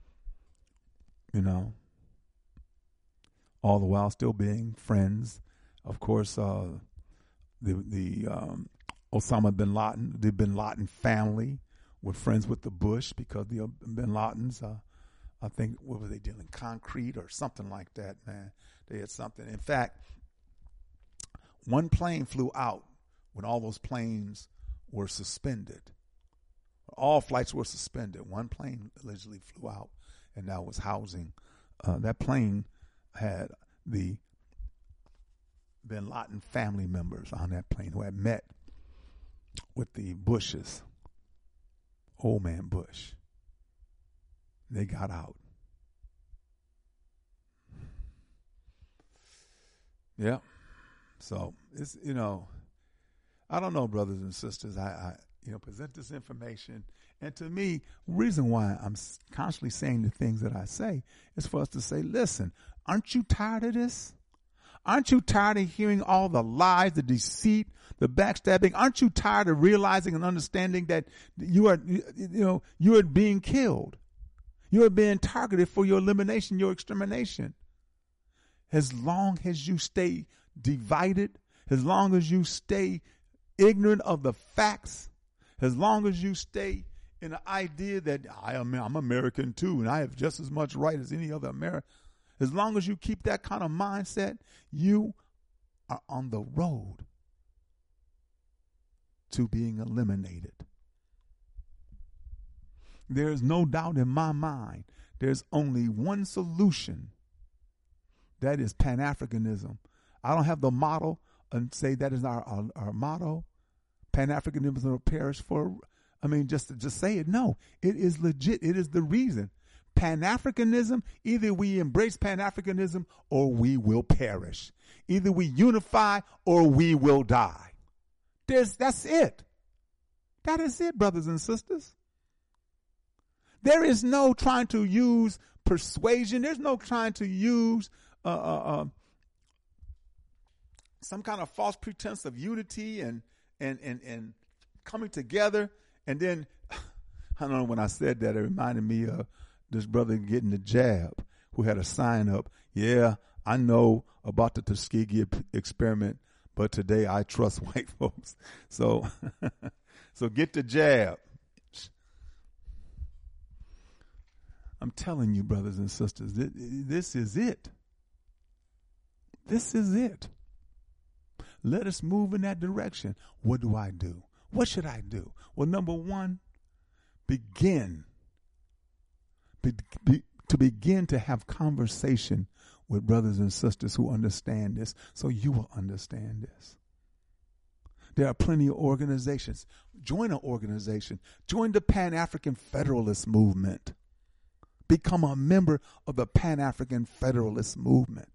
all the while still being friends. Of course, the Osama bin Laden, the bin Laden family were friends with the Bush because the bin Ladens, I think, what were they dealing? Concrete or something like that, man. They had something. In fact, one plane flew out when all those planes were suspended All flights were suspended. One plane allegedly flew out, and that was housing. That plane had the Bin Laden family members on that plane who had met with the Bushes, old man Bush. They got out. Yeah. So it's, I don't know, brothers and sisters. I present this information, and to me, reason why I'm constantly saying the things that I say is for us to say, listen, aren't you tired of this? Aren't you tired of hearing all the lies, the deceit, the backstabbing? Aren't you tired of realizing and understanding that you are being killed? You are being targeted for your elimination, your extermination. As long as you stay divided, as long as you stay ignorant of the facts, as long as you stay in the idea that I'm American too and I have just as much right as any other American, as long as you keep that kind of mindset, you are on the road to being eliminated. There is no doubt in my mind there's only one solution. That is Pan-Africanism. I don't have the motto and say that is our motto. Pan-Africanism will perish for, just say it. No, it is legit. It is the reason. Pan-Africanism, either we embrace Pan-Africanism or we will perish. Either we unify or we will die. That's it. That is it, brothers and sisters. There is no trying to use persuasion. There's no trying to use some kind of false pretense of unity and coming together. And then, I don't know, when I said that, it reminded me of this brother getting the jab who had a sign up. Yeah, I know about the Tuskegee experiment, but today I trust white folks. So, so get the jab. I'm telling you, brothers and sisters, this is it. This is it. Let us move in that direction. What do I do? What should I do? Well, number one, begin to have conversation with brothers and sisters who understand this, so you will understand this. There are plenty of organizations. Join an organization. Join the Pan-African Federalist Movement. Become a member of the Pan-African Federalist Movement.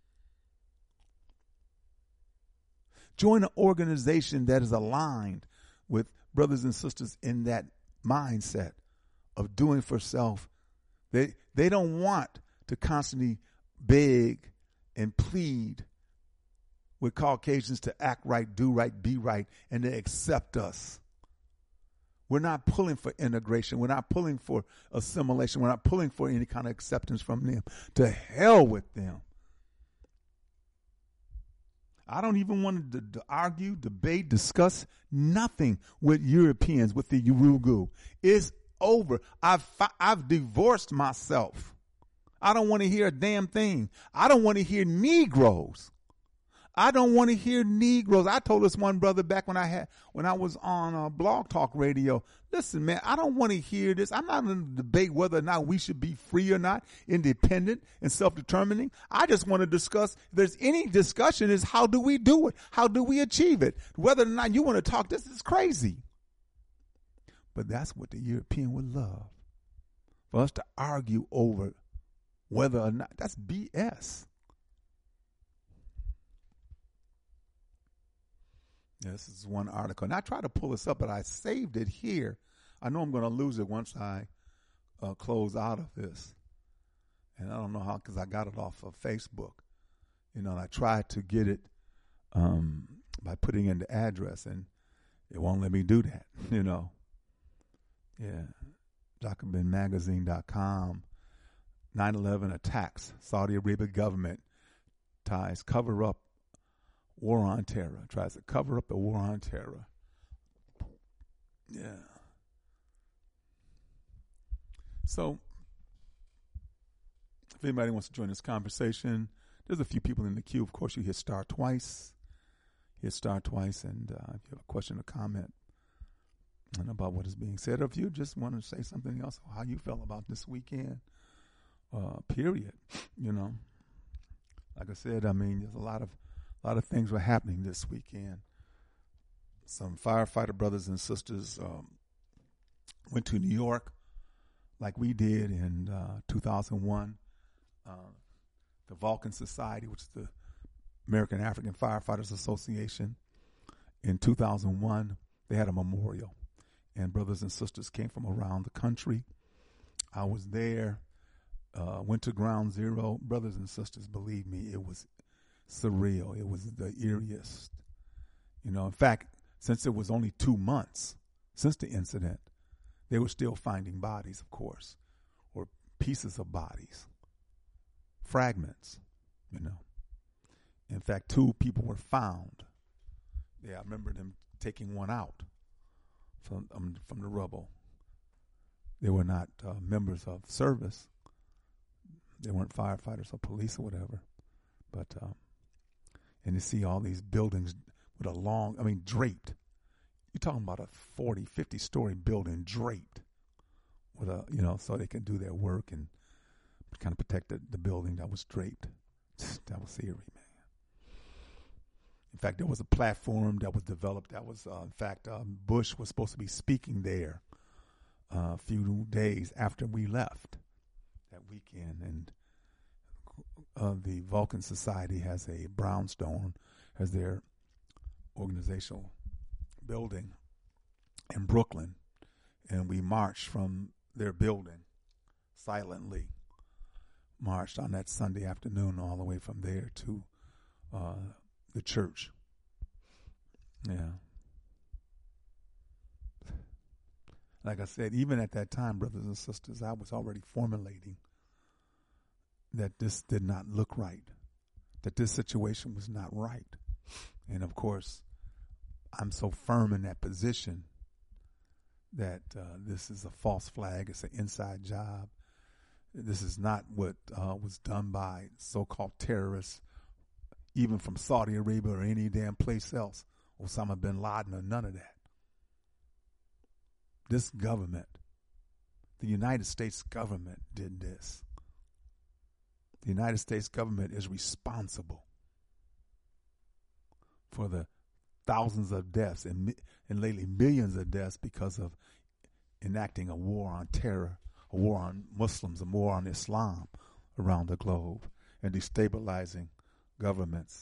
Join an organization that is aligned with brothers and sisters in that mindset of doing for self. They don't want to constantly beg and plead with Caucasians to act right, do right, be right, and to accept us. We're not pulling for integration. We're not pulling for assimilation. We're not pulling for any kind of acceptance from them. To hell with them. I don't even want to argue, debate, discuss nothing with Europeans, with the Urugu. It's over. I've divorced myself. I don't want to hear a damn thing. I don't want to hear Negroes. I don't want to hear Negroes. I told this one brother back when I was on Blog Talk Radio, listen, man, I don't want to hear this. I'm not going to debate whether or not we should be free or not, independent and self-determining. I just want to discuss, if there's any discussion, is how do we do it? How do we achieve it? Whether or not you want to talk, this is crazy. But that's what the European would love, for us to argue over whether or not. That's BS. Yeah, this is one article. And I tried to pull this up, but I saved it here. I know I'm going to lose it once I close out of this. And I don't know how, because I got it off of Facebook. And I tried to get it by putting in the address, and it won't let me do that, Yeah. JacobinMagazine.com. 9/11 attacks. Saudi Arabia government ties cover up war on terror. Tries to cover up the war on terror. Yeah. So, if anybody wants to join this conversation, there's a few people in the queue. Of course, you hit star twice. And if you have a question or comment, and about what is being said. Or if you just want to say something else, how you felt about this weekend, period. You know, like I said, I mean, there's a lot of things were happening this weekend. Some firefighter brothers and sisters went to New York, like we did in 2001. The Vulcan Society, which is the American African Firefighters Association, in 2001, they had a memorial, and brothers and sisters came from around the country. I was there, went to Ground Zero. Brothers and sisters, believe me, it was surreal. It was the eeriest. You know, in fact, since it was only 2 months since the incident, they were still finding bodies, of course, or pieces of bodies, fragments, you know. In fact, 2 people were found. Yeah, I remember them taking one out from the rubble. They were not members of service. They weren't firefighters or police or whatever. But, and you see all these buildings with a long, I mean, draped. You're talking about a 40, 50-story building draped with a, you know, so they can do their work and kind of protect the building that was draped. That was eerie, man. In fact, there was a platform that was developed that was, in fact, Bush was supposed to be speaking there a few days after we left that weekend. And the Vulcan Society has a brownstone as their organizational building in Brooklyn. And we marched from their building silently, marched on that Sunday afternoon all the way from there to the church. Yeah. Like I said, even at that time, brothers and sisters, I was already formulating that this did not look right, that this situation was not right. And of course, I'm so firm in that position that this is a false flag. It's an inside job. This is not what was done by so-called terrorists, even from Saudi Arabia or any damn place else, Osama bin Laden or none of that. This government, the United States government, did this. The United States government is responsible for the thousands of deaths and lately millions of deaths because of enacting a war on terror, a war on Muslims, a war on Islam around the globe, and destabilizing governments.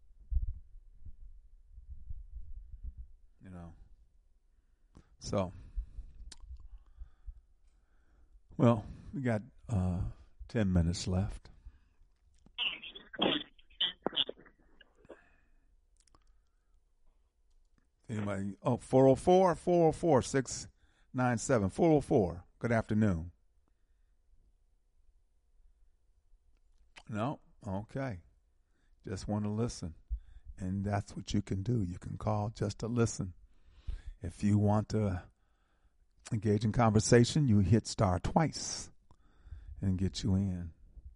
You know. So, well, we got 10 minutes left. Anybody? Oh, 404-697. 404. Good afternoon. No? Okay. Just want to listen. And that's what you can do. You can call just to listen. If you want to engage in conversation, you hit star twice and get you in.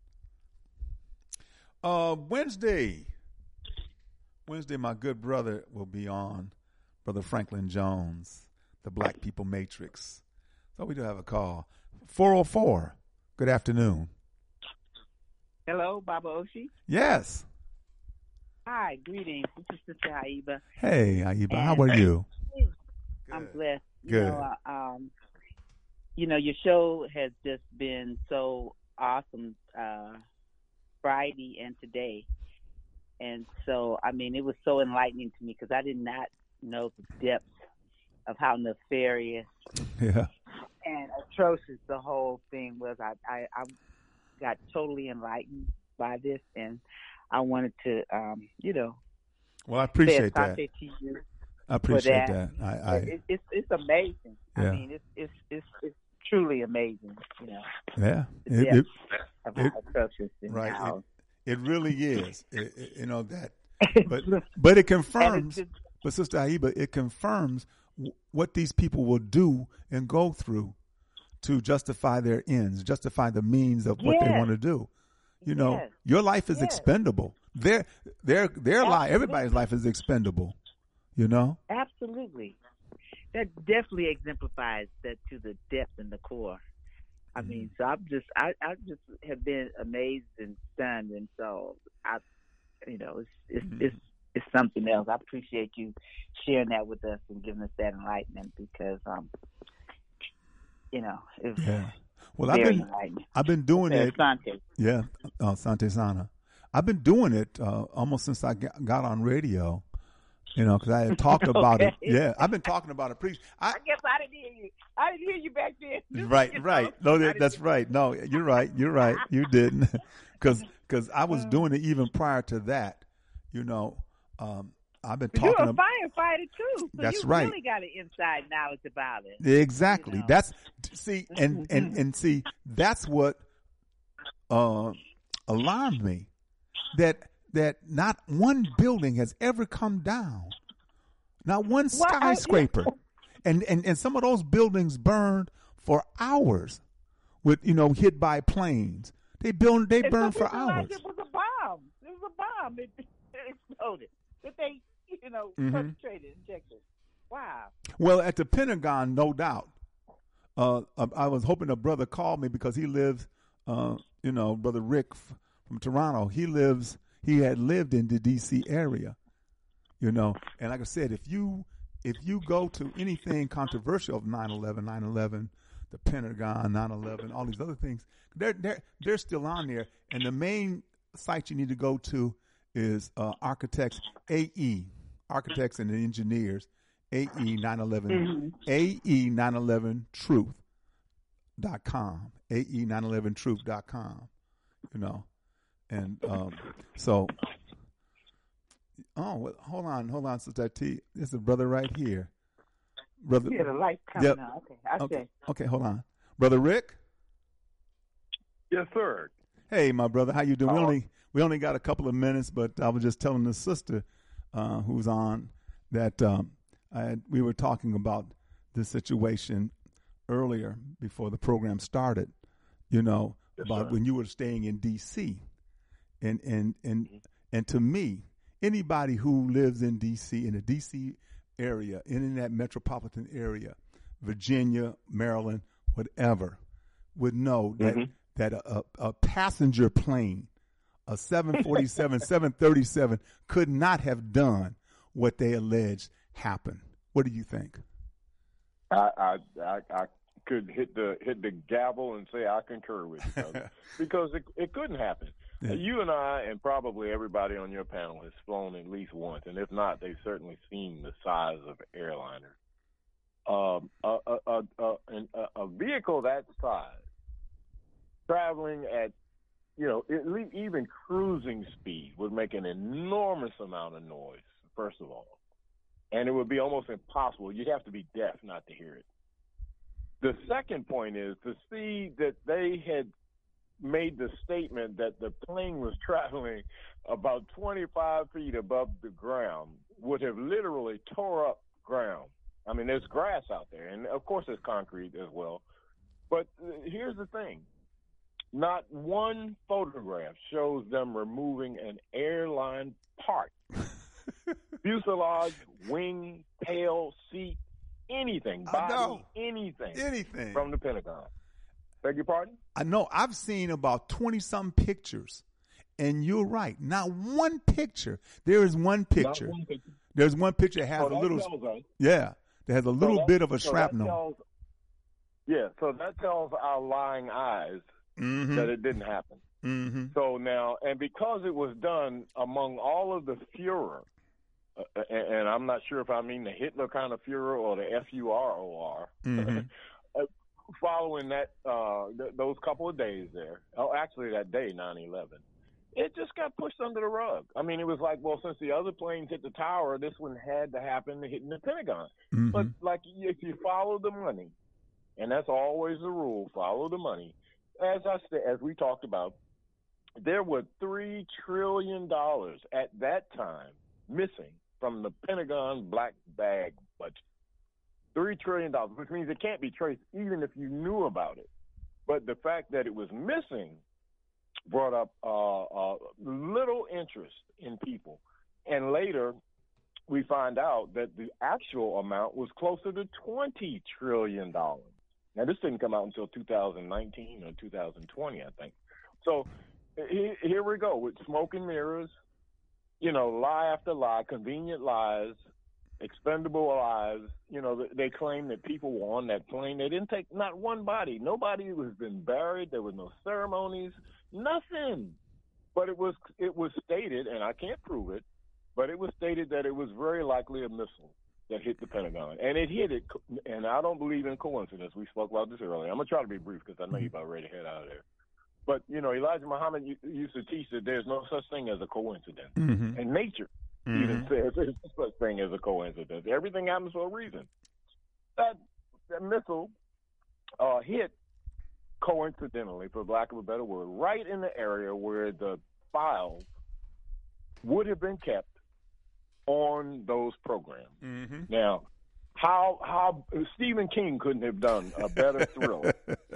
Wednesday, my good brother will be on, Brother Franklin Jones, the Black People Matrix. So we do have a call. 404. Good afternoon. Hello, Baba Oshi. Yes. Hi, greetings. This is Sister Aiba. Hey, Aiba, how are you? I'm blessed. Good. You know, your show has just been so awesome Friday and today. And so, I mean, it was so enlightening to me because I did not know the depth of how nefarious and atrocious the whole thing was. I got totally enlightened by this, and I wanted to, you know. Well, I appreciate that. To you I appreciate that. It's amazing. Yeah. I mean, it's truly amazing. You know. Yeah. Of how atrocious and right. how it really is. You know that, but it confirms. But Sister Aiba, it confirms what these people will do and go through to justify their ends, justify the means of what they want to do. You know, your life is expendable. Their life, everybody's life is expendable. You know? Absolutely. that definitely exemplifies that to the depth and the core. I mean, so I just have been amazed and stunned, and so it's something else. I appreciate you sharing that with us and giving us that enlightenment because it's Well, very enlightening. I've been doing it. Sante. Yeah, Sante Sana. I've been doing it almost since I got on radio. Because I had talked about it. Yeah, I've been talking about it. I guess I didn't hear you. I didn't hear you back then. Right. No, that's right. No, you're right. You didn't, because I was doing it even prior to that. I've been talking. You're a firefighter too. So that's you right. Really got an inside knowledge about it. Exactly. That's and see that's what alarmed me. That not one building has ever come down, not one skyscraper, and some of those buildings burned for hours, with hit by planes. They burned for hours. It was a bomb. It exploded. That they perpetrated, injected. Wow. Well, at the Pentagon, no doubt. I was hoping a brother called me because he lives, Brother Rick from Toronto. He had lived in the D.C. area, and like I said, if you go to anything controversial of 9/11, the Pentagon, 9/11, all these other things, they're still on there. And the main site you need to go to is Architects AE, Architects and Engineers, AE 9/11, AE 9/11truth.com, AE 9/11truth.com, And so, hold on, Sister T. This is a brother right here. Brother, yeah, the light coming on. Okay, hold on. Brother Rick? Yes, sir. Hey, my brother, how you doing? We only got a couple of minutes, but I was just telling the sister who's on that we were talking about this situation earlier before the program started, about when you were staying in D.C., And to me, anybody who lives in D.C., in the D.C. area, in that metropolitan area, Virginia, Maryland, whatever, would know that a passenger plane, a 747, 737, could not have done what they alleged happened. What do you think? I could hit the gavel and say I concur with you, because it couldn't happen. Yeah. You and I and probably everybody on your panel has flown at least once, and if not, they've certainly seen the size of airliners. A vehicle that size, traveling at, even cruising speed, would make an enormous amount of noise, first of all. And it would be almost impossible. You'd have to be deaf not to hear it. The second point is to see that they had made the statement that the plane was traveling about 25 feet above the ground would have literally tore up ground. I mean, there's grass out there, and of course there's concrete as well. But here's the thing. Not one photograph shows them removing an airline part. Fuselage, wing, tail, seat, anything, body, anything from the Pentagon. Beg your pardon? I know. I've seen about 20-some pictures, and you're right. Not one picture. There is one picture. There's one picture that has a little. That has a little bit of a shrapnel. So that tells our lying eyes that it didn't happen. Mm-hmm. So now, and because it was done among all of the Fuhrer, and I'm not sure if I mean the Hitler kind of Fuhrer or the FUROR, following that those couple of days there, actually that day, 9/11, it just got pushed under the rug. I mean, it was like, well, since the other planes hit the tower, this one had to happen hitting the Pentagon. Mm-hmm. But like, if you follow the money, and that's always the rule, follow the money. As we talked about, there were $3 trillion at that time missing from the Pentagon black bag budget. $3 trillion, which means it can't be traced even if you knew about it. But the fact that it was missing brought up little interest in people. And later, we find out that the actual amount was closer to $20 trillion. Now, this didn't come out until 2019 or 2020, I think. So here we go with smoke and mirrors, lie after lie, convenient lies, expendable lies. They claim that people were on that plane. They didn't take not one body. Nobody has been buried. There were no ceremonies, nothing. But it was stated, and I can't prove it, but it was stated that it was very likely a missile that hit the Pentagon. And it hit it, and I don't believe in coincidence. We spoke about this earlier. I'm going to try to be brief because I know you're about ready to head out of there. But, Elijah Muhammad used to teach that there's no such thing as a coincidence. Mm-hmm. And nature even says there's no such thing as a coincidence. Everything happens for a reason. That missile hit coincidentally, for lack of a better word, right in the area where the files would have been kept on those programs. Mm-hmm. Now, how Stephen King couldn't have done a better thriller.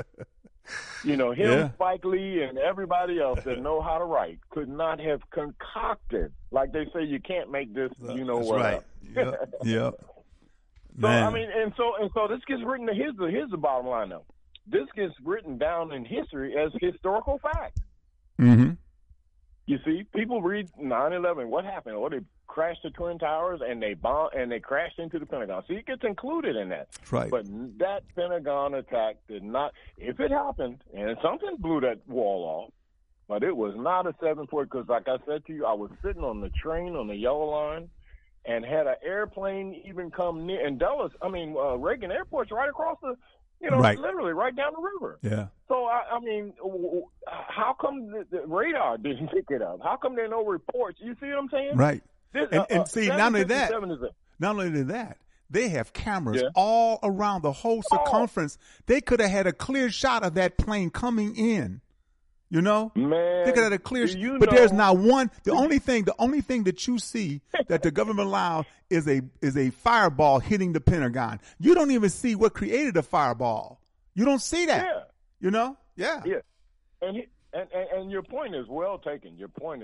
Spike Lee and everybody else that know how to write could not have concocted, like they say, you can't make this, That's what right. Up. Yep. So I mean, and so this gets written. Here's the bottom line, though. This gets written down in history as historical fact. Mm-hmm. You see, people read 9/11. What happened? Oh, they crashed the Twin Towers and they bombed and they crashed into the Pentagon. See, it gets included in that. Right. But that Pentagon attack did not. If it happened and something blew that wall off, but it was not a 7-foot. Because, like I said to you, I was sitting on the train on the Yellow Line, and had an airplane even come near. And Dulles, Reagan Airport's right across the. Right. Literally right down the river. Yeah. So, I mean, how come the radar didn't pick it up? How come there are no reports? You see what I'm saying? Right. And see, not only that, they have cameras all around the whole circumference. They could have had a clear shot of that plane coming in. Man, they could have had a clear shot. But there's not one. The only thing that you see that the government allowed is a fireball hitting the Pentagon. You don't even see what created the fireball. You don't see that. Yeah. Yeah. Yeah. And your point is well taken.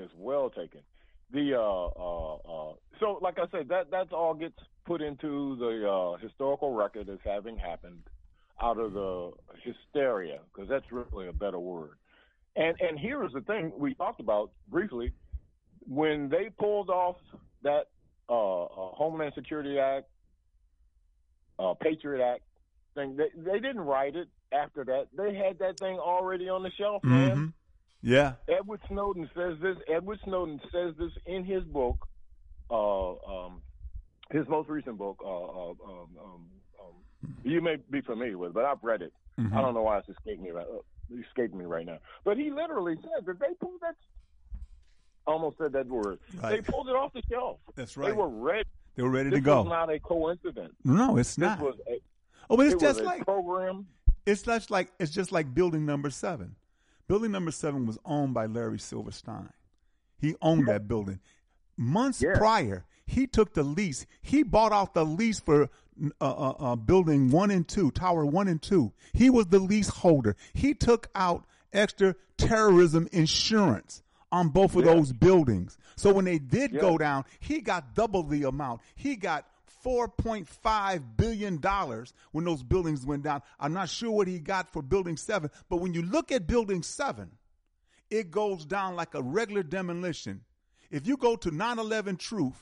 So like I said, that's all gets put into the historical record as having happened out of the hysteria, because that's really a better word. And here is the thing we talked about briefly. When they pulled off that Homeland Security Act, Patriot Act thing, they didn't write it after that. They had that thing already on the shelf, man. Mm-hmm. Yeah. Edward Snowden says this. Edward Snowden says this in his book, his most recent book. You may be familiar with it, but I've read it. Mm-hmm. I don't know why it's escaping me right now. But he literally said that they pulled that. Almost said that word. Right. They pulled it off the shelf. That's right. They were ready. They were ready to go. This was not a coincidence. No, it's not. But it's just like program. It's just like Building Number 7. Building Number 7 was owned by Larry Silverstein. He owned that building. Months prior, he took the lease. He bought out the lease for building 1 and 2, Tower 1 and 2. He was the leaseholder. He took out extra terrorism insurance on both of those buildings. So when they did go down, he got double the amount. He got $4.5 billion when those buildings went down. I'm not sure what he got for Building 7, but when you look at Building 7, it goes down like a regular demolition. If you go to 911truth.com,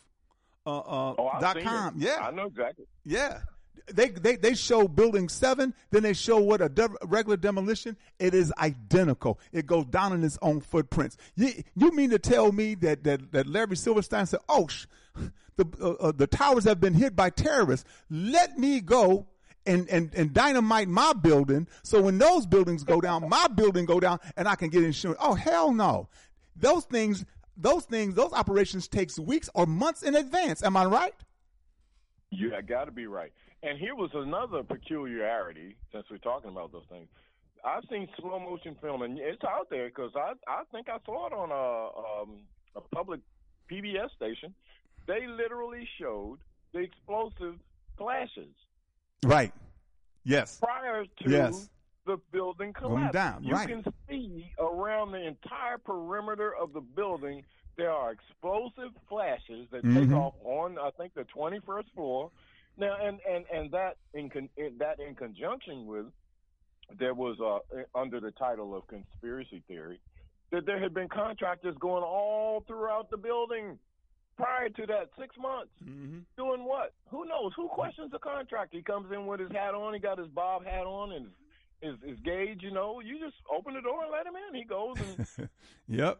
I know exactly. Yeah. They show Building 7, then they show what a regular demolition. It is identical. It goes down in its own footprints. You mean to tell me that Larry Silverstein said, the towers have been hit by terrorists. Let me go and dynamite my building, so when those buildings go down, my building go down, and I can get insurance. Oh, hell no. Those operations takes weeks or months in advance. Am I right? You got to be right. And here was another peculiarity, since we're talking about those things. I've seen slow motion film, and it's out there because I think I saw it on a public PBS station. They literally showed the explosive flashes. Right. Yes. Prior to the building collapse. Going down. You can see around the entire perimeter of the building there are explosive flashes that Mm-hmm. take off on, I think, the 21st floor. Now, and that in conjunction with, there was under the title of conspiracy theory, that there had been contractors going all throughout the building prior to that 6 months. Mm-hmm. Doing what? Who knows? Who questions the contractor? He comes in with his hat on. He got his Bob hat on and his gauge. You know, you just open the door and let him in. He goes and Yep.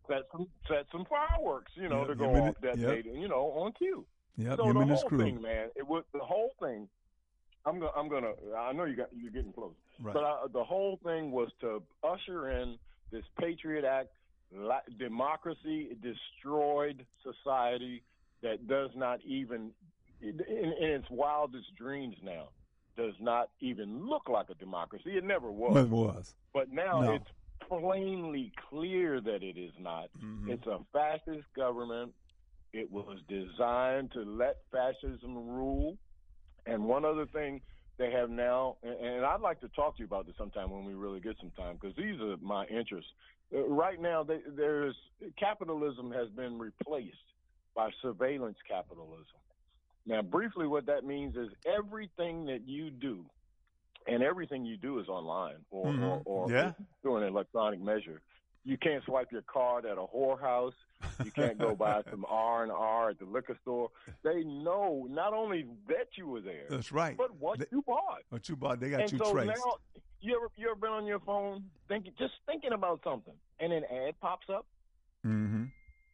set some fireworks. You know, Yep. to go Him and off that yep. date. You know, on cue. Yep. So Him the and his whole crew. thing, man. It was the whole thing. I'm gonna. I know you're getting close, Right. but the whole thing was to usher in this Patriot Act. Democracy destroyed society that does not even, in its wildest dreams now, does not even look like a democracy. It never was. It was. But now No. it's plainly clear that it is not. Mm-hmm. It's a fascist government. It was designed to let fascism rule. And one other thing they have now, and I'd like to talk to you about this sometime when we really get some time, because these are my interests. Right now, there's capitalism has been replaced by surveillance capitalism. Now, briefly, what that means is everything that you do, and everything you do is online or Yeah. through an electronic measure. You can't swipe your card at a whorehouse. You can't go buy some R&R at the liquor store. They know not only that you were there, That's right. but what you bought. What you bought, they got And you so traced. now, you ever been on your phone thinking about something, and an ad pops up? Mm-hmm.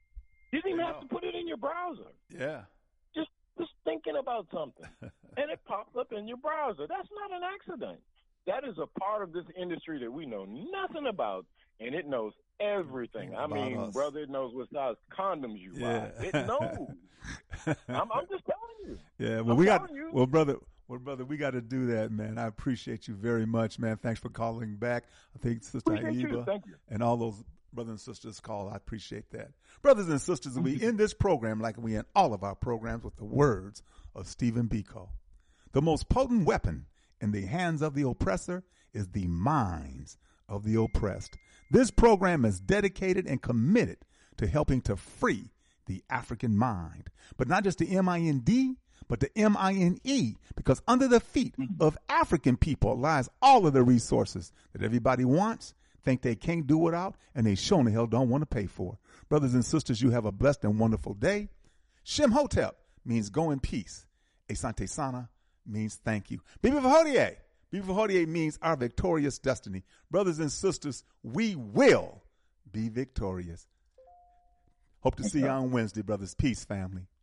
You didn't even have to put it in your browser. Yeah. Just thinking about something, and it pops up in your browser. That's not an accident. That is a part of this industry that we know nothing about, and it knows everything. I About mean, us. brother, it knows what size condoms you buy. It knows. I'm just telling you. Yeah, well, I'm we got telling you. well, brother, we got to do that, man. I appreciate you very much, man. Thanks for calling back. I think Sister Appreciate you. Aiba Thank you. and all those brothers and sisters call. I appreciate that, brothers and sisters. We end this program like we end all of our programs with the words of Stephen Biko: "The most potent weapon in the hands of the oppressor is the minds of the oppressed." This program is dedicated and committed to helping to free the African mind, but not just the M-I-N-D, but the M-I-N-E, because under the feet of African people lies all of the resources that everybody wants, think they can't do without, and they sure in the hell don't want to pay for. Brothers and sisters, you have a blessed and wonderful day. Shem Hotep means go in peace. Asante Sana means thank you. Bibi Vahodie. Bibi Vahodie means our victorious destiny. Brothers and sisters, we will be victorious. Hope to see you on Wednesday, brothers. Peace, family.